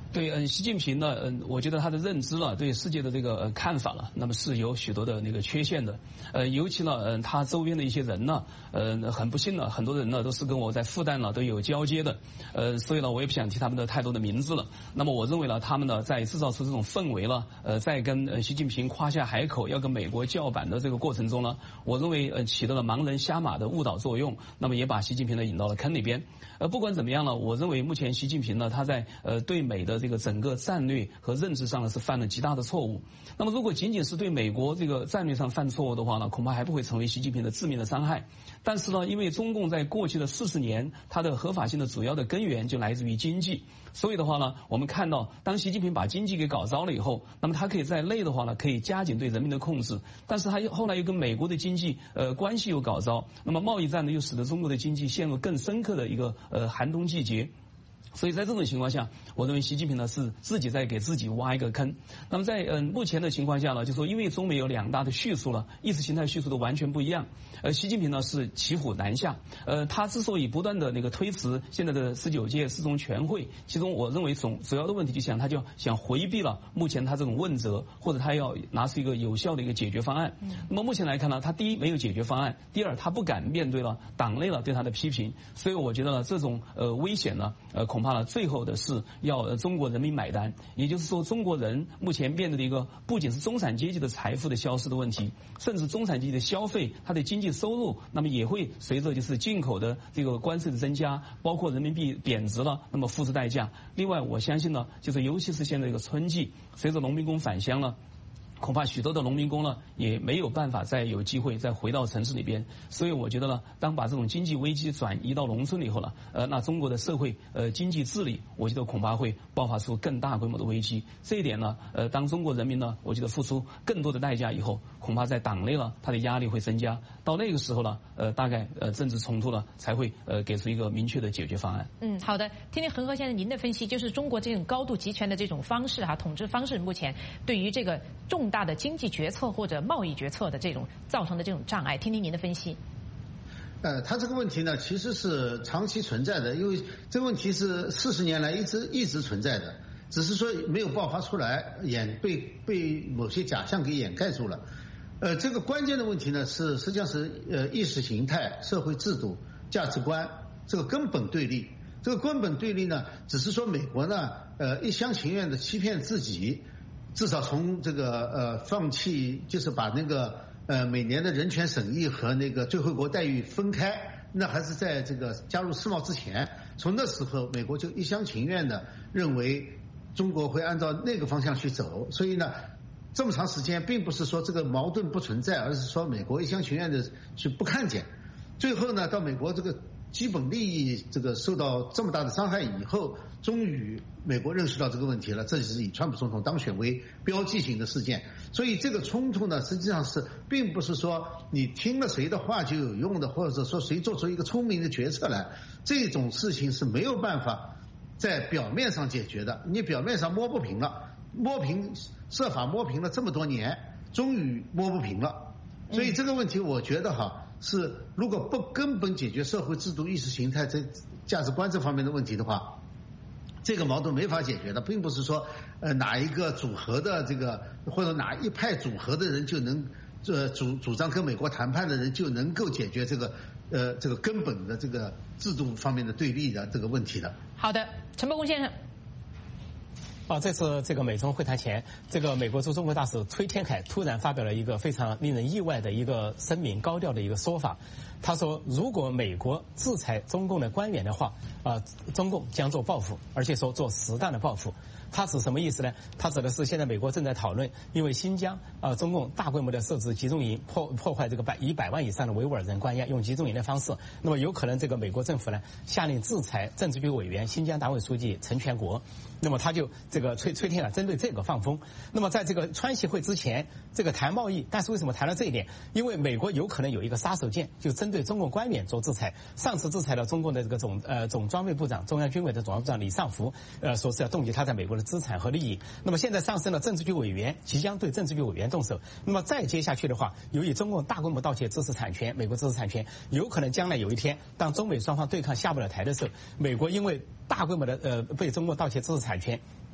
对，嗯，习近平呢，嗯，我觉得他的认知了，对世界的这个呃看法了，那么是有许多的那个缺陷的，呃，尤其呢，嗯，他周边的一些人呢，呃，很不幸呢，很多人呢都是跟我在复旦呢都有交接的，呃，所以呢，我也不想提他们的太多的名字了。那么我认为呢，他们呢在制造出这种氛围了，呃，在跟呃习近平夸下海口，要跟美国叫板的这个过程中呢，我认为呃起到了盲人瞎马的误导作用，那么也把习近平呢引到了坑里边。呃，不管怎么样呢，我认为目前习近平呢他在呃对美的这个整个战略和认知上呢是犯了极大的错误。那么如果仅仅是对美国这个战略上犯错误的话呢，恐怕还不会成为习近平的致命的伤害。但是呢，因为中共在过去的四十年，它的合法性的主要的根源就来自于经济，所以的话呢，我们看到当习近平把经济给搞糟了以后，那么他可以在内的话呢，可以加紧对人民的控制，但是他后来又跟美国的经济呃关系又搞糟，那么贸易战呢又使得中国的经济陷入更深刻的一个呃寒冬季节。所以在这种情况下，我认为习近平呢是自己在给自己挖一个坑。那么在嗯、呃、目前的情况下呢，就说因为中美有两大的叙述了，意识形态叙述都完全不一样。呃，习近平呢是骑虎难下。呃，他之所以不断的那个推迟现在的十九届四中全会，其中我认为总主要的问题就想他就想回避了目前他这种问责，或者他要拿出一个有效的一个解决方案。嗯、那么目前来看呢，他第一没有解决方案，第二他不敢面对了党内了对他的批评，所以我觉得呢这种呃危险呢呃恐怕呢最后的是要中国人民买单，也就是说中国人目前面对的一个不仅是中产阶级的财富的消失的问题，甚至中产阶级的消费，它的经济收入，那么也会随着就是进口的这个关税的增加，包括人民币贬值了，那么付出代价。另外，我相信呢，就是尤其是现在这个春季，随着农民工返乡了。恐怕许多的农民工呢也没有办法再有机会再回到城市里边，所以我觉得呢，当把这种经济危机转移到农村以后了，呃，那中国的社会呃经济治理，我觉得恐怕会爆发出更大规模的危机。这一点呢，呃，当中国人民呢，我觉得付出更多的代价以后，恐怕在党内呢，他的压力会增加。到那个时候呢，呃，大概呃政治冲突呢才会呃给出一个明确的解决方案。 嗯，好的，听听恒河先生您的分析，就是中国这种高度集权的这种方式哈、啊，统治方式目前对于这个重大的经济决策或者贸易决策的这种造成的这种障碍，听听您的分析。 呃，他这个问题呢，其实是长期存在的，因为这个问题是四十年来一直一直存在的，只是说没有爆发出来，掩被被某些假象给掩盖住了。呃，这个关键的问题呢，是实际上是呃意识形态、社会制度、价值观这个根本对立。这个根本对立呢，只是说美国呢，呃一厢情愿的欺骗自己。至少从这个呃放弃，就是把那个呃每年的人权审议和那个最惠国待遇分开，那还是在这个加入世贸之前，从那时候美国就一厢情愿的认为中国会按照那个方向去走，所以呢这么长时间并不是说这个矛盾不存在，而是说美国一厢情愿的去不看见，最后呢到美国这个基本利益这个受到这么大的伤害以后，终于美国认识到这个问题了，这是以川普总统当选为标记性的事件。所以这个冲突呢，实际上是并不是说你听了谁的话就有用的，或者说谁做出一个聪明的决策来，这种事情是没有办法在表面上解决的。你表面上摸不平了，摸平设法摸平了这么多年，终于摸不平了。所以这个问题我觉得哈，是如果不根本解决社会制度、意识形态、这价值观这方面的问题的话，这个矛盾没法解决的，并不是说呃哪一个组合的这个或者哪一派组合的人就能呃主主张跟美国谈判的人就能够解决这个呃这个根本的这个制度方面的对立的这个问题的。 好的，陈伯公先生。 啊，这次这个美中会谈前，这个美国驻中国大使崔天凯突然发表了一个非常令人意外的一个声明，高调的一个说法。他说，如果美国制裁中共的官员的话，啊，中共将做报复，而且说做实弹的报复。他指什么意思呢？他指的是现在美国正在讨论，因为新疆啊、呃，中共大规模的设置集中营，破破坏这个百一百万以上的维吾尔人关押，用集中营的方式，那么有可能这个美国政府呢下令制裁政治局委员、新疆党委书记陈全国，那么他就这个崔崔天凯针对这个放风。那么在这个川习会之前，这个谈贸易，但是为什么谈到这一点？因为美国有可能有一个杀手锏，就针对中共官员做制裁。上次制裁了中共的这个总呃总装备部长、中央军委的总装备部长李尚福，呃说是要冻结他在美国的资产和利益。那么现在上升了政治局委员，即将对政治局委员动手。那么再接下去的话，由于中共大规模盗窃知识产权，美国知识产权，有可能将来有一天，当中美双方对抗下不了台的时候，美国因为大规模的呃被中国盗窃知识产权。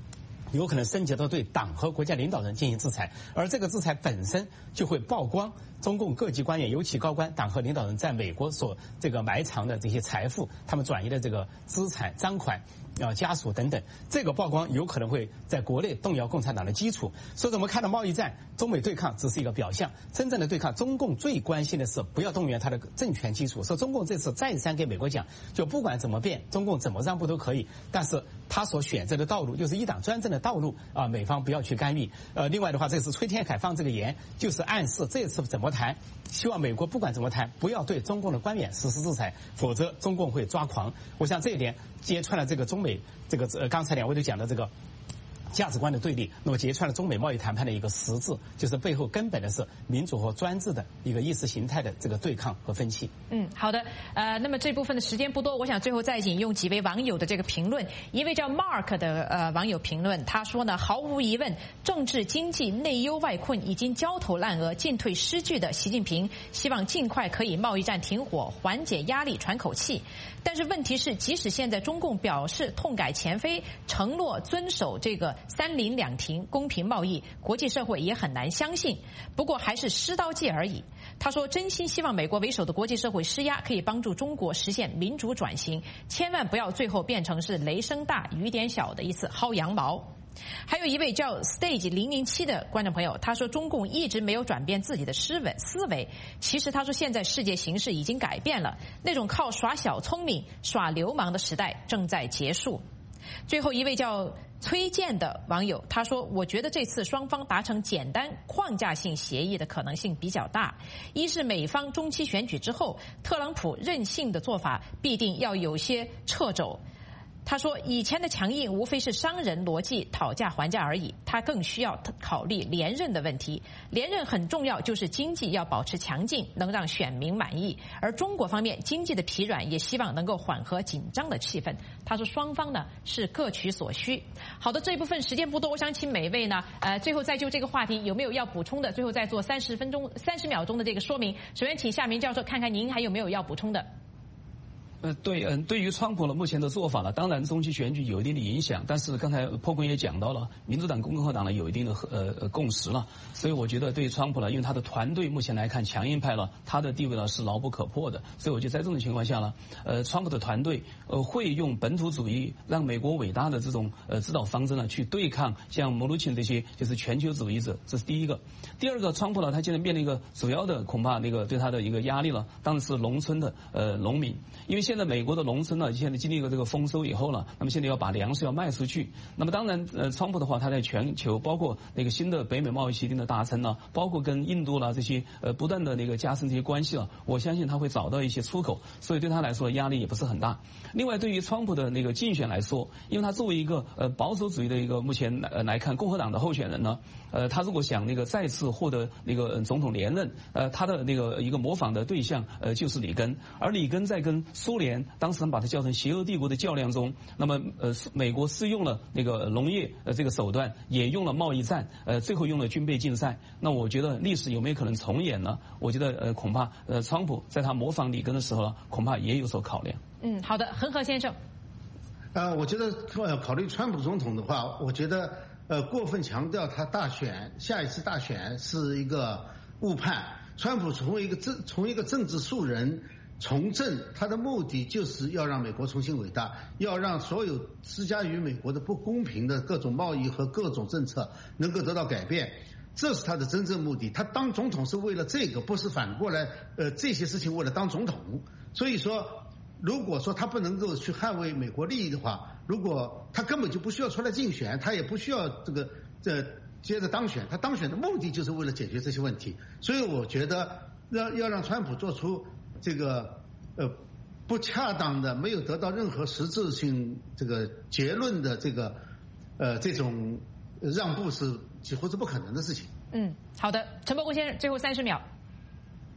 有可能升级到对党和国家领导人进行制裁，而这个制裁本身就会曝光中共各级官员，尤其高官、党和领导人在美国所这个埋藏的这些财富，他们转移的这个资产、赃款。啊，家属等等，这个曝光有可能会在国内动摇共产党的基础。所以我们看到贸易战、中美对抗只是一个表象，真正的对抗，中共最关心的是不要动员他的政权基础。所以中共这次再三给美国讲，就不管怎么变，中共怎么让步都可以，但是他所选择的道路就是一党专政的道路啊，美方不要去干预。呃，另外的话，这次崔天凯放这个言，就是暗示这次怎么谈，希望美国不管怎么谈，不要对中共的官员实施制裁，否则中共会抓狂。我想这一点揭穿了这个中美这个呃刚才两位都讲的这个价值观的对立，那么揭穿了中美贸易谈判的一个实质，就是背后根本的是民主和专制的一个意识形态的这个对抗和分歧。 嗯，好的，呃，那么这部分的时间不多，我想最后再引用几位网友的这个评论。一位叫 Mark 的呃网友评论，他说呢，毫无疑问，政治经济内忧外困，已经焦头烂额、进退失据的习近平，希望尽快可以贸易战停火，缓解压力，喘口气。但是问题是，即使现在中共表示痛改前非，承诺遵守这个三零两停公平贸易，国际社会也很难相信。不过还是施刀剂而已。他说，真心希望美国为首的国际社会施压，可以帮助中国实现民主转型，千万不要最后变成是雷声大雨点小的一次薅羊毛。还有一位叫 Stage 零零七的观众朋友，他说中共一直没有转变自己的思维思维，其实他说现在世界形势已经改变了，那种靠耍小聪明、耍流氓的时代正在结束。最后一位叫崔健的网友，他说，我觉得这次双方达成简单框架性协议的可能性比较大。一是美方中期选举之后，特朗普任性的做法必定要有些掣肘。他说，以前的强硬无非是商人逻辑讨价还价而已，他更需要考虑连任的问题。连任很重要，就是经济要保持强劲，能让选民满意。而中国方面经济的疲软，也希望能够缓和紧张的气氛。他说，双方呢是各取所需。好的，这一部分时间不多，我想请每位呢，呃，最后再就这个话题有没有要补充的，最后再做三十分钟、三十秒钟的这个说明。首先，请夏明教授看看您还有没有要补充的。 呃，对，嗯，对于川普的目前的做法呢，当然中期选举有一定的影响，但是刚才破坤也讲到了，民主党、共和党呢有一定的呃呃共识了，所以我觉得对川普呢，因为他的团队目前来看强硬派了，他的地位呢是牢不可破的，所以我觉得在这种情况下呢，呃，川普的团队呃会用本土主义让美国伟大的这种呃指导方针呢去对抗像穆鲁钦这些就是全球主义者，这是第一个。第二个，川普呢他现在面临一个主要的恐怕那个对他的一个压力了，当然是农村的呃农民，因为现在美国的农村呢，现在经历了这个丰收以后了，那么现在要把粮食要卖出去。那么当然，呃，川普的话，他在全球包括那个新的北美贸易协定的达成呢，包括跟印度啦这些呃不断的那个加深这些关系了，我相信他会找到一些出口，所以对他来说压力也不是很大。另外，对于川普的那个竞选来说，因为他作为一个呃保守主义的一个目前来、呃、来看共和党的候选人呢，呃，他如果想那个再次获得那个总统连任，呃，他的那个一个模仿的对象呃就是里根，而里根在跟苏联当时把它叫成邪恶帝国的较量中，那么呃美国是用了那个农业呃这个手段，也用了贸易战，呃最后用了军备竞赛。那我觉得历史有没有可能重演呢？我觉得呃恐怕呃川普在他模仿里根的时候呢，恐怕也有所考量。 嗯，好的，恒河先生。 呃，我觉得呃考虑川普总统的话，我觉得呃过分强调他大选下一次大选是一个误判。川普从一个政从一个政治素人从政，他的目的就是要让美国重新伟大，要让所有施加于美国的不公平的各种贸易和各种政策能够得到改变，这是他的真正目的。他当总统是为了这个，不是反过来呃这些事情为了当总统。所以说，如果说他不能够去捍卫美国利益的话，如果他根本就不需要出来竞选，他也不需要这个这接着当选，他当选的目的就是为了解决这些问题。所以我觉得要要让川普做出这个呃不恰当的、没有得到任何实质性这个结论的这个呃这种让步是几乎是不可能的事情。 嗯，好的，陈伯公先生，最后三十秒。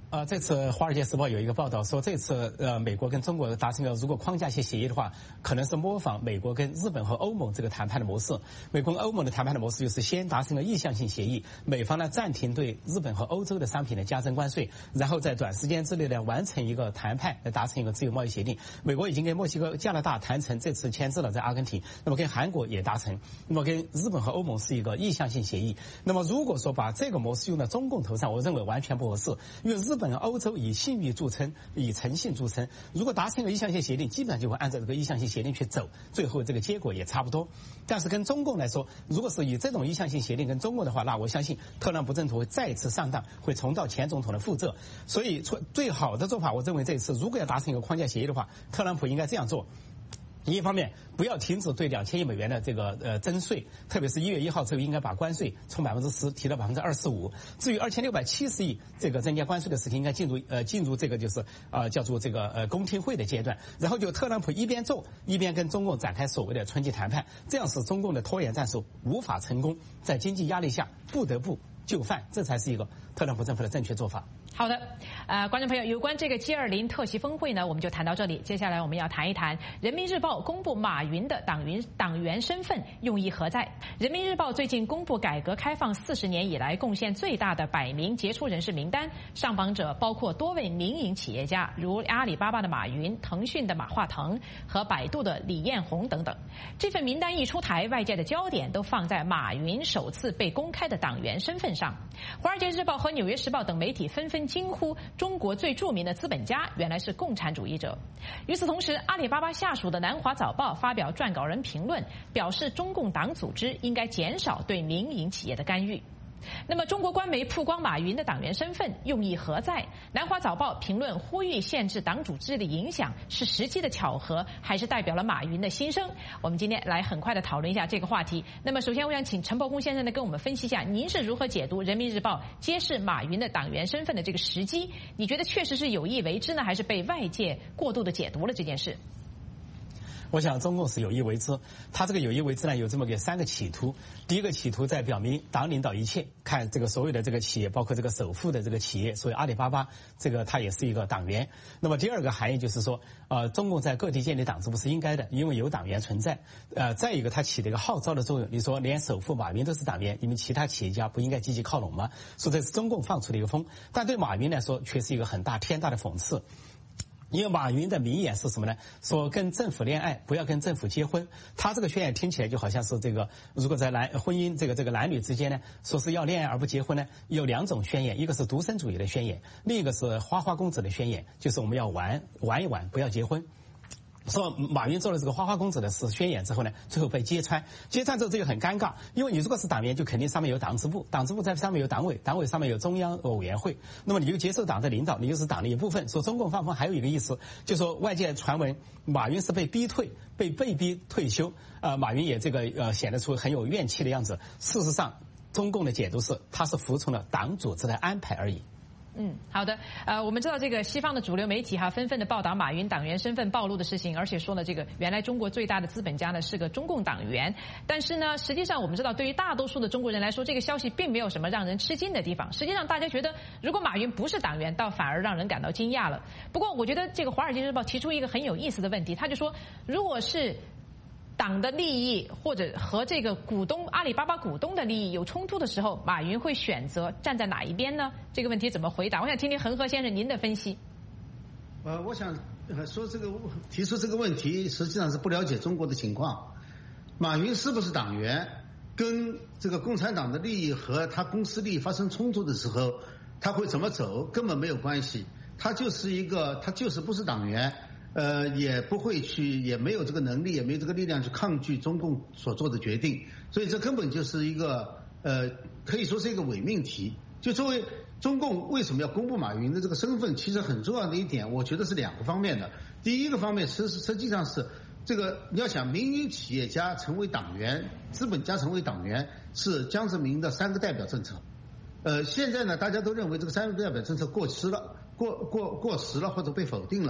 呃，这次《华尔街时报》有一个报道说，这次呃，美国跟中国达成了如果框架性协议的话，可能是模仿美国跟日本和欧盟这个谈判的模式。美国跟欧盟的谈判的模式就是先达成了意向性协议，美方呢暂停对日本和欧洲的商品的加征关税，然后在短时间之内呢完成一个谈判，来达成一个自由贸易协定。美国已经跟墨西哥、加拿大谈成，这次签字了，在阿根廷。那么跟韩国也达成，那么跟日本和欧盟是一个意向性协议。那么如果说把这个模式用到中共头上，我认为完全不合适，因为日本、欧洲以信誉著称，以诚信著称。如果达成了意向性协定，基本上就会按照这个意向性协定去走，最后这个结果也差不多。但是跟中共来说，如果是以这种意向性协定跟中共的话，那我相信特朗普政府会再次上当，会重蹈前总统的覆辙。所以最好的做法，我认为这一次如果要达成一个框架协议的话，特朗普应该这样做。一方面不要停止对两千亿美元的这个呃征税，特别是一月一号之后应该把关税从百分之十提到百分之二十五。至于二千六百七十亿这个增加关税的事情，应该进入呃进入这个就是呃叫做这个呃公听会的阶段，然后就特朗普一边做一边跟中共展开所谓的春季谈判，这样使中共的拖延战术无法成功，在经济压力下不得不就范，这才是一个特朗普政府的正确做法。 好的，呃，观众朋友，有关这个 G 二十 特席峰会呢，我们就谈到这里。接下来我们要谈一谈《人民日报》公布马云的党员党员身份用意何在？《人民日报》最近公布改革开放四十年以来贡献最大的百名杰出人士名单，上榜者包括多位民营企业家，如阿里巴巴的马云、腾讯的马化腾和百度的李彦宏等等。这份名单一出台，外界的焦点都放在马云首次被公开的党员身份上。《华尔街日报》和《纽约时报》等媒体纷纷惊呼中国最著名的资本家原来是共产主义者。与此同时，阿里巴巴下属的南华早报发表撰稿人评论，表示中共党组织应该减少对民营企业的干预。那么中国官媒曝光马云的党员身份用意何在？南华早报评论呼吁限制党组织的影响是时机的巧合，还是代表了马云的心声？我们今天来很快的讨论一下这个话题。那么首先我想请陈伯公先生呢跟我们分析一下，您是如何解读人民日报揭示马云的党员身份的这个时机？你觉得确实是有意为之呢，还是被外界过度的解读了这件事？ 我想中共是有意为之，他这个有意为之呢，有这么个三个企图。第一个企图在表明党领导一切，看这个所有的这个企业，包括这个首富的这个企业，所以阿里巴巴这个他也是一个党员。那么第二个含义就是说，呃，中共在各地建立党支部是应该的，因为有党员存在。呃，再一个，它起了一个号召的作用。你说连首富马云都是党员，你们其他企业家不应该积极靠拢吗？说这是中共放出的一个风，但对马云来说却是一个很大天大的讽刺。因为马云的名言是什么呢？说跟政府恋爱，不要跟政府结婚。他这个宣言听起来就好像是这个，如果在男婚姻这个这个男女之间呢，说是要恋爱而不结婚呢，有两种宣言，一个是独身主义的宣言，另一个是花花公子的宣言，就是我们要玩玩一玩，不要结婚。说马云做了这个花花公子的事宣言之后呢，最后被揭穿，揭穿之后这个很尴尬，因为你如果是党员，就肯定上面有党支部，党支部在上面有党委，党委上面有中央委员会，那么你就接受党的领导，你就是党的一部分。说中共放风还有一个意思，就说外界传闻马云是被逼退，被被逼退休，呃，马云也这个呃显得出很有怨气的样子。事实上，中共的解读是他是服从了党组织的安排而已。 嗯，好的。呃，我们知道这个西方的主流媒体哈，纷纷的报道马云党员身份暴露的事情，而且说呢，这个原来中国最大的资本家呢是个中共党员。但是呢，实际上我们知道，对于大多数的中国人来说，这个消息并没有什么让人吃惊的地方。实际上，大家觉得如果马云不是党员，倒反而让人感到惊讶了。不过，我觉得这个《华尔街日报》提出一个很有意思的问题，他就说，如果是党的利益或者和这个股东阿里巴巴股东的利益有冲突的时候，马云会选择站在哪一边呢？这个问题怎么回答？我想听听恒河先生您的分析。 呃，我想说这个提出这个问题，实际上是不了解中国的情况。马云是不是党员，跟这个共产党的利益和他公司利益发生冲突的时候，他会怎么走根本没有关系。他就是一个，他就是不是党员。呃，也不会去，也没有这个能力，也没有这个力量去抗拒中共所做的决定，所以这根本就是一个呃，可以说是一个伪命题。就作为中共为什么要公布马云的这个身份，其实很重要的一点，我觉得是两个方面的。第一个方面，实实际上是这个你要想民营企业家成为党员，资本家成为党员，是江泽民的三个代表政策。呃，现在呢，大家都认为这个三个代表政策过时了，过过过时了，或者被否定了。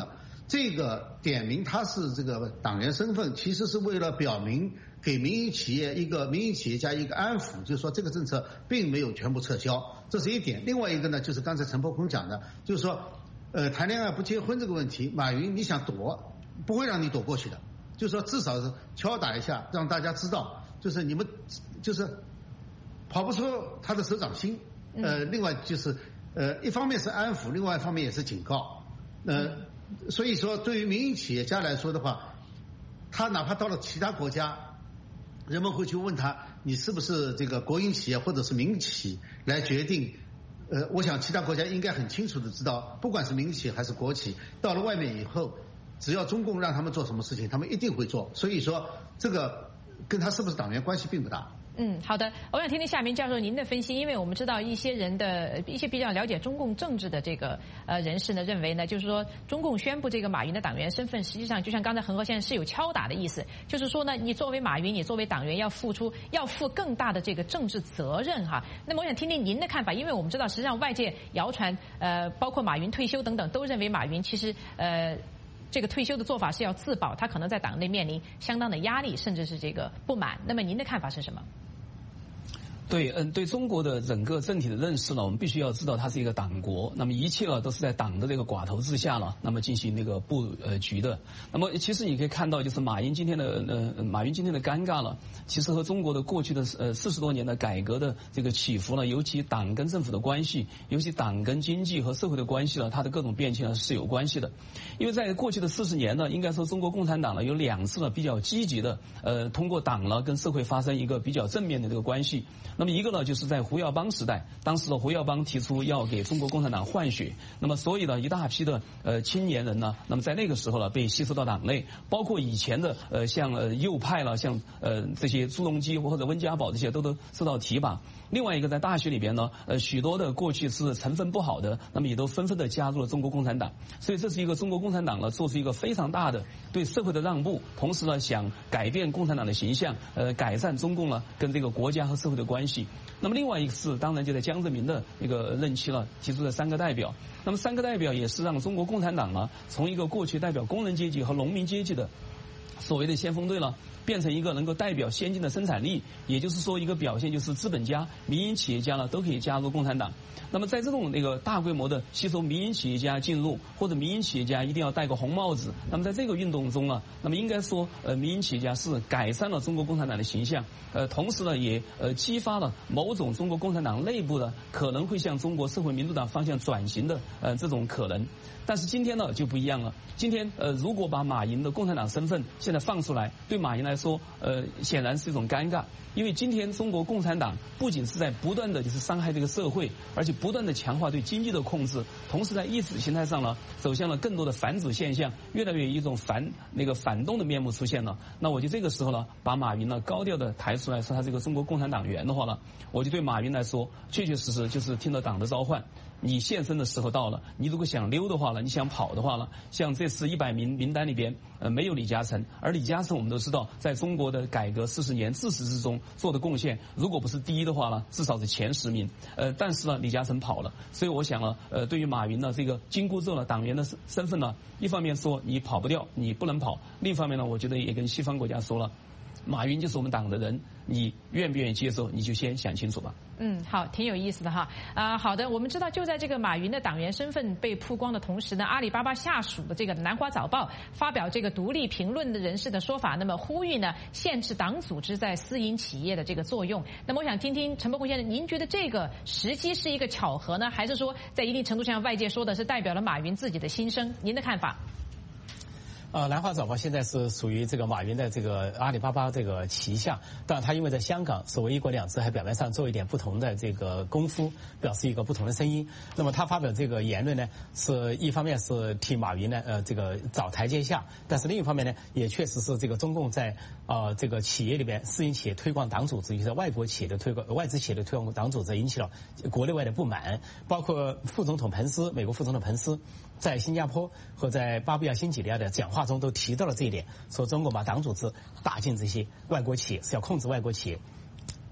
这个点名他是这个党员身份，其实是为了表明给民营企业一个民营企业家一个安抚，就是说这个政策并没有全部撤销，这是一点。另外一个呢，就是刚才陈伯坤讲的，就是说，呃，谈恋爱不结婚这个问题，马云你想躲，不会让你躲过去的，就是说至少是敲打一下，让大家知道，就是你们就是跑不出他的手掌心。呃，另外就是呃，一方面是安抚，另外一方面也是警告。呃，所以说对于民营企业家来说的话，他哪怕到了其他国家，人们会去问他，你是不是这个国营企业或者是民企来决定。呃，我想其他国家应该很清楚的知道，不管是民企还是国企，到了外面以后，只要中共让他们做什么事情，他们一定会做。所以说，这个跟他是不是党员关系并不大。 嗯，好的，我想听听夏明教授您的分析，因为我们知道一些人的一些比较了解中共政治的这个呃人士呢，认为呢，就是说中共宣布这个马云的党员身份，实际上就像刚才恒河先生是有敲打的意思，就是说呢，你作为马云，你作为党员要付出要负更大的这个政治责任哈。那么我想听听您的看法，因为我们知道实际上外界谣传呃，包括马云退休等等，都认为马云其实呃。这个退休的做法是要自保，他可能在党内面临相当的压力，甚至是这个不满。那么您的看法是什么？ 对，嗯，对中国的整个政体的认识呢，我们必须要知道它是一个党国，那么一切呢都是在党的这个寡头之下了，那么进行那个布呃局的。那么其实你可以看到，就是马云今天的呃马云今天的尴尬了，其实和中国的过去的呃四十多年的改革的这个起伏呢，尤其党跟政府的关系，尤其党跟经济和社会的关系呢，它的各种变迁呢是有关系的。因为在过去的四十年呢，应该说中国共产党呢有两次呢比较积极的呃通过党呢跟社会发生一个比较正面的这个关系。那么一个呢，就是在胡耀邦时代，当时的胡耀邦提出要给中国共产党换血，那么所以呢，一大批的呃青年人呢，那么在那个时候呢，被吸收到党内，包括以前的呃像呃右派了，像呃这些朱镕基或者温家宝这些都都受到提拔。另外一个在大学里边呢，呃许多的过去是成分不好的，那么也都纷纷的加入了中国共产党。所以这是一个中国共产党呢做出一个非常大的对社会的让步，同时呢想改变共产党的形象，呃改善中共呢跟这个国家和社会的关系。那么另外一个是当然就在江泽民的那个任期了提出的三个代表，那么三个代表也是让中国共产党呢从一个过去代表工人阶级和农民阶级的所谓的先锋队了，变成一个能够代表先进的生产力，也就是说一个表现就是资本家、民营企业家呢都可以加入共产党。那么在这种那个大规模的吸收民营企业家进入，或者民营企业家一定要戴个红帽子，那么在这个运动中呢，那么应该说呃民营企业家是改善了中国共产党的形象，呃同时呢也呃激发了某种中国共产党内部的可能会向中国社会民主党方向转型的呃这种可能。但是今天呢就不一样了，今天呃如果把马云的共产党身份现在放出来，对马云来说呃显然是一种尴尬，因为今天中国共产党不仅是在不断的就是伤害这个社会，而且不断的强化对经济的控制，同时在意识形态上呢走向了更多的反祖现象，越来越一种反那个反动的面目出现了。那我就这个时候呢把马云呢高调的抬出来说他是一个中国共产党员的话呢，我就对马云来说确确实实就是听了党的召唤，你现身的时候到了，你如果想溜的话呢，你想跑的话呢，像这次一百名名单里边呃没有李嘉诚，而李嘉诚我们都知道在中国的改革四十年自始至终做的贡献，如果不是第一的话呢，至少是前十名。呃，但是呢，李嘉诚跑了，所以我想呢，呃，对于马云呢这个金箍咒了党员的身份呢，一方面说你跑不掉，你不能跑；另一方面呢，我觉得也跟西方国家说了，马云就是我们党的人，你愿不愿意接受，你就先想清楚吧。 嗯，好，挺有意思的哈。啊、呃，好的，我们知道就在这个马云的党员身份被曝光的同时呢，阿里巴巴下属的这个南华早报发表这个独立评论的人士的说法，那么呼吁呢限制党组织在私营企业的这个作用。那么我想听听陈伯坤先生，您觉得这个时机是一个巧合呢，还是说在一定程度上外界说的是代表了马云自己的心声？您的看法？ 呃，南华早报现在是属于这个马云的这个阿里巴巴这个旗下，但他因为在香港所谓一国两制，还表面上做一点不同的这个功夫，表示一个不同的声音。那么他发表这个言论呢，是一方面是替马云呢呃这个找台阶下，但是另一方面呢，也确实是这个中共在呃这个企业里边私营企业推广党组织，就是外国企业的推广外资企业的推广党组织，引起了国内外的不满，包括副总统彭斯，美国副总统彭斯在新加坡和在巴布亚新几内亚的讲话中都提到了这一点，说中国把党组织打进这些外国企业是要控制外国企业。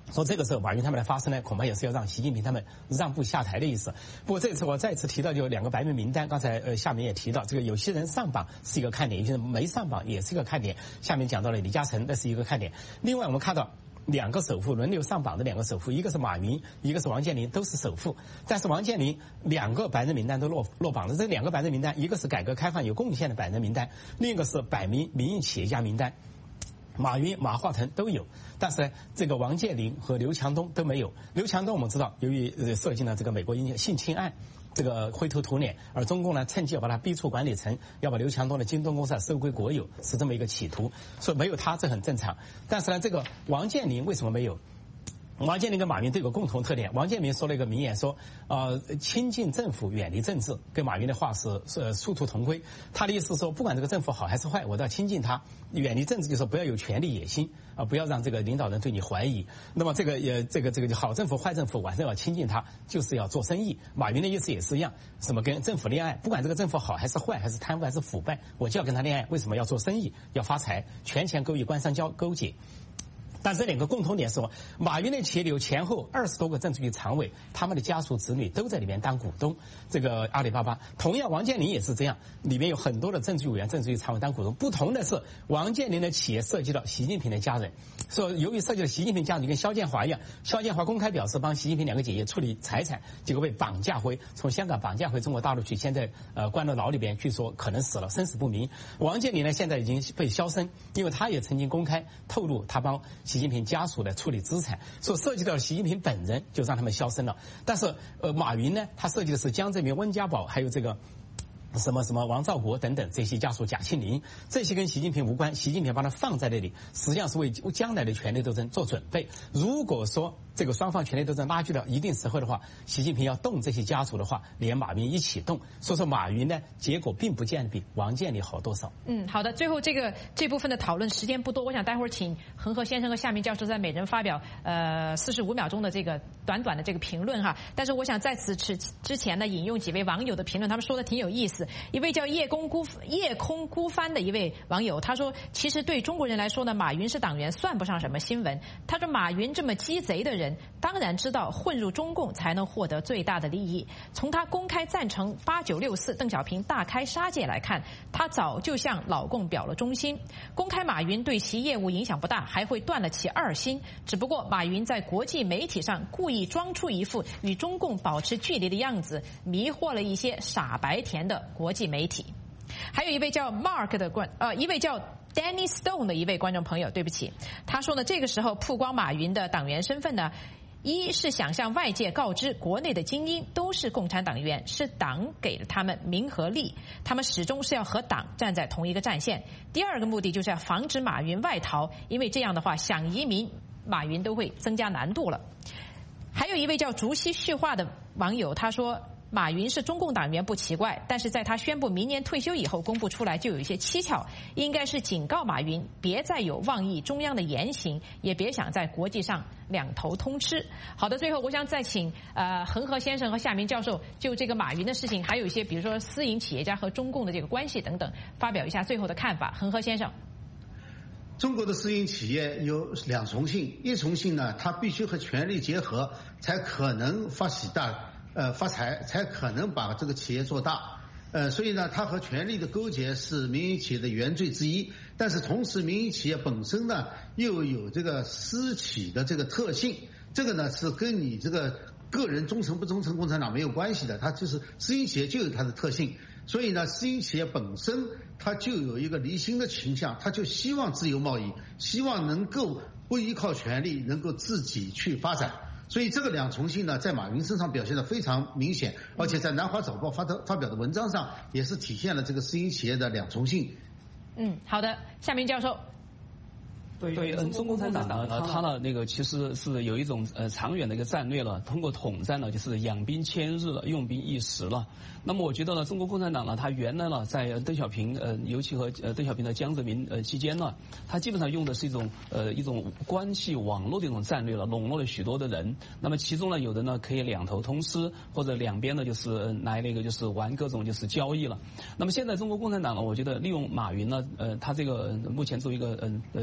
说这个时候马云他们的发声呢，恐怕也是要让习近平他们让步下台的意思。不过这次我再次提到就两个白名名单，刚才呃下面也提到，这个有些人上榜是一个看点，有些人没上榜也是一个看点。下面讲到了李嘉诚，那是一个看点。另外我们看到两个首富轮流上榜的两个首富，一个是马云，一个是王健林，都是首富。但是王健林两个白人名单都落落榜了，这两个白人名单，一个是改革开放有贡献的白人名单，另一个是百名民营企业家名单。马云、马化腾都有，但是呢，这个王健林和刘强东都没有。刘强东我们知道，由于呃涉及了这个美国性侵案，这个灰头土脸，而中共呢趁机要把他逼出管理层，要把刘强东的京东公司收归国有，是这么一个企图。所以没有他这很正常。但是呢，这个王健林为什么没有？王健林跟马云都有个共同特点。王健林说了一个名言，说呃亲近政府，远离政治，跟马云的话是是殊途同归。他的意思是说，不管这个政府好还是坏，我都要亲近他；远离政治就是不要有权力野心啊，不要让这个领导人对你怀疑。那么这个也这个这个好政府坏政府，晚上要亲近他，就是要做生意。马云的意思也是一样，什么跟政府恋爱，不管这个政府好还是坏，还是贪污还是腐败，我就要跟他恋爱。为什么要做生意？要发财，权钱勾引，官商交勾结。但这两个共同点是什么？马云的企业里有前后二十多个政治局常委，他们的家属子女都在里面当股东。这个阿里巴巴，同样王健林也是这样，里面有很多的政治局委员、政治局常委当股东。不同的是，王健林的企业涉及到习近平的家人，说由于涉及到习近平家人，跟肖建华一样，肖建华公开表示帮习近平两个姐姐处理财产，结果被绑架回从香港绑架回中国大陆去，现在呃关到牢里边，据说可能死了，生死不明。王健林呢现在已经被销声，因为他也曾经公开透露他帮习近平家属来处理资产，所涉及到习近平本人，就让他们销声了。但是，呃，马云呢，他涉及的是江泽民、温家宝，还有这个什么什么王兆国等等这些家属，贾庆林，这些跟习近平无关，习近平把它放在那里，实际上是为将来的权力斗争做准备。如果说这个双方权力斗争拉锯到一定时候的话，习近平要动这些家属的话，连马云一起动。所以说马云呢，结果并不见比王健林好多少。 嗯，好的。最后这个这部分的讨论时间不多，我想待会儿请恒河先生和夏明教授在每人发表呃四十五秒钟的这个短短的这个评论哈。但是我想在此之之前呢，引用几位网友的评论，他们说的挺有意思。一位叫夜空孤夜空孤帆的一位网友，他说，其实对中国人来说呢，马云是党员算不上什么新闻。他说，马云这么鸡贼的人，当然知道混入中共才能获得最大的利益。从他公开赞成八九六四邓小平大开杀戒来看，他早就向老共表了忠心。公开马云对其业务影响不大，还会断了其二心。只不过马云在国际媒体上故意装出一副与中共保持距离的样子，迷惑了一些傻白甜的国际媒体。还有一位叫 Mark 的观呃，一位叫 Danny Stone 的一位观众朋友，对不起，他说呢，这个时候曝光马云的党员身份呢，一是想向外界告知国内的精英都是共产党员，是党给了他们名和利，他们始终是要和党站在同一个战线。第二个目的就是要防止马云外逃，因为这样的话想移民马云都会增加难度了。还有一位叫竹溪旭化的网友，他说，马云是中共党员不奇怪，但是在他宣布明年退休以后公布出来就有一些蹊跷，应该是警告马云别再有妄议中央的言行，也别想在国际上两头通吃。好的，最后我想再请呃恒河先生和夏明教授就这个马云的事情，还有一些比如说私营企业家和中共的这个关系等等，发表一下最后的看法。恒河先生。 中国的私营企业有两重性，一重性呢，它必须和权力结合，才可能发喜大。呃，发财才可能把这个企业做大，呃，所以呢，它和权力的勾结是民营企业的原罪之一。但是同时，民营企业本身呢，又有这个私企的这个特性，这个呢是跟你这个个人忠诚不忠诚共产党没有关系的，它就是私营企业就有它的特性。所以呢，私营企业本身它就有一个离心的倾向，它就希望自由贸易，希望能够不依靠权力，能够自己去发展。所以这个两重性呢，在马云身上表现得非常明显，而且在南华早报发的发表的文章上，也是体现了这个私营企业的两重性。 嗯，好的，夏明教授。 对，嗯，中共共产党呢，呃，它呢那个其实是有一种呃长远的一个战略了，通过统战呢，就是养兵千日了，用兵一时了。那么我觉得呢，中国共产党呢，它原来呢在邓小平呃，尤其和呃邓小平的江泽民呃期间呢，它基本上用的是一种呃一种关系网络的一种战略了，笼络了许多的人。那么其中呢，有的呢可以两头通吃，或者两边呢就是来那个就是玩各种就是交易了。那么现在中国共产党呢，我觉得利用马云呢，呃，他这个目前作为一个嗯呃经典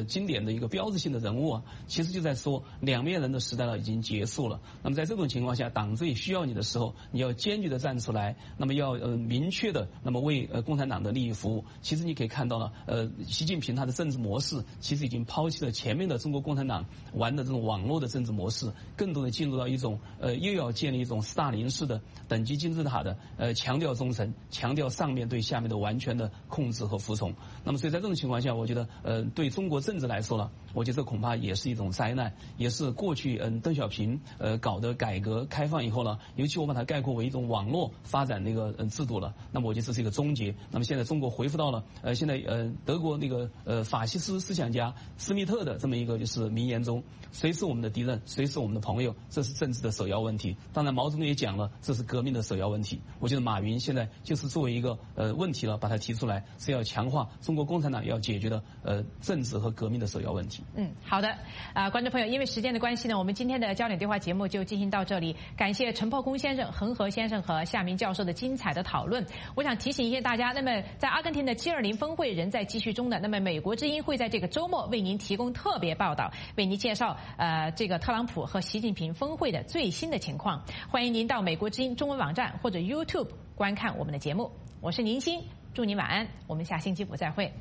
典的一个标志性的人物啊，其实就在说两面人的时代呢已经结束了。那么在这种情况下，党最需要你的时候，你要坚决的站出来，那么要呃明确的那么为呃共产党的利益服务。其实你可以看到了，呃，习近平他的政治模式其实已经抛弃了前面的中国共产党玩的这种网络的政治模式，更多的进入到一种呃又要建立一种斯大林式的等级金字塔的呃强调忠诚，强调上面对下面的完全的控制和服从。那么所以在这种情况下，我觉得呃对中国政治来说呢，我觉得这恐怕也是一种灾难，也是过去嗯邓小平呃搞的改革开放以后呢，尤其我把它概括为一种网络发展那个嗯制度了。那么我觉得这是一个终结。那么现在中国恢复到了呃现在呃德国那个呃法西斯思想家施密特的这么一个就是名言中，谁是我们的敌人，谁是我们的朋友，这是政治的首要问题。当然毛泽东也讲了，这是革命的首要问题。我觉得马云现在就是作为一个呃问题了，把它提出来，是要强化中国共产党要解决的呃政治和革命的首要问题。 嗯，好的，啊、呃，观众朋友，因为时间的关系呢，我们今天的焦点对话节目就进行到这里。感谢陈炮公先生、恒河先生和夏明教授的精彩的讨论。我想提醒一下大家，那么在阿根廷的 G 二零 峰会仍在继续中的，那么美国之音会在这个周末为您提供特别报道，为您介绍呃这个特朗普和习近平峰会的最新的情况。欢迎您到美国之音中文网站或者 YouTube 观看我们的节目。我是宁欣，祝您晚安，我们下星期五再会。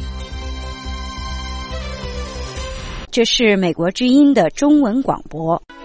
这是美国之音的中文广播。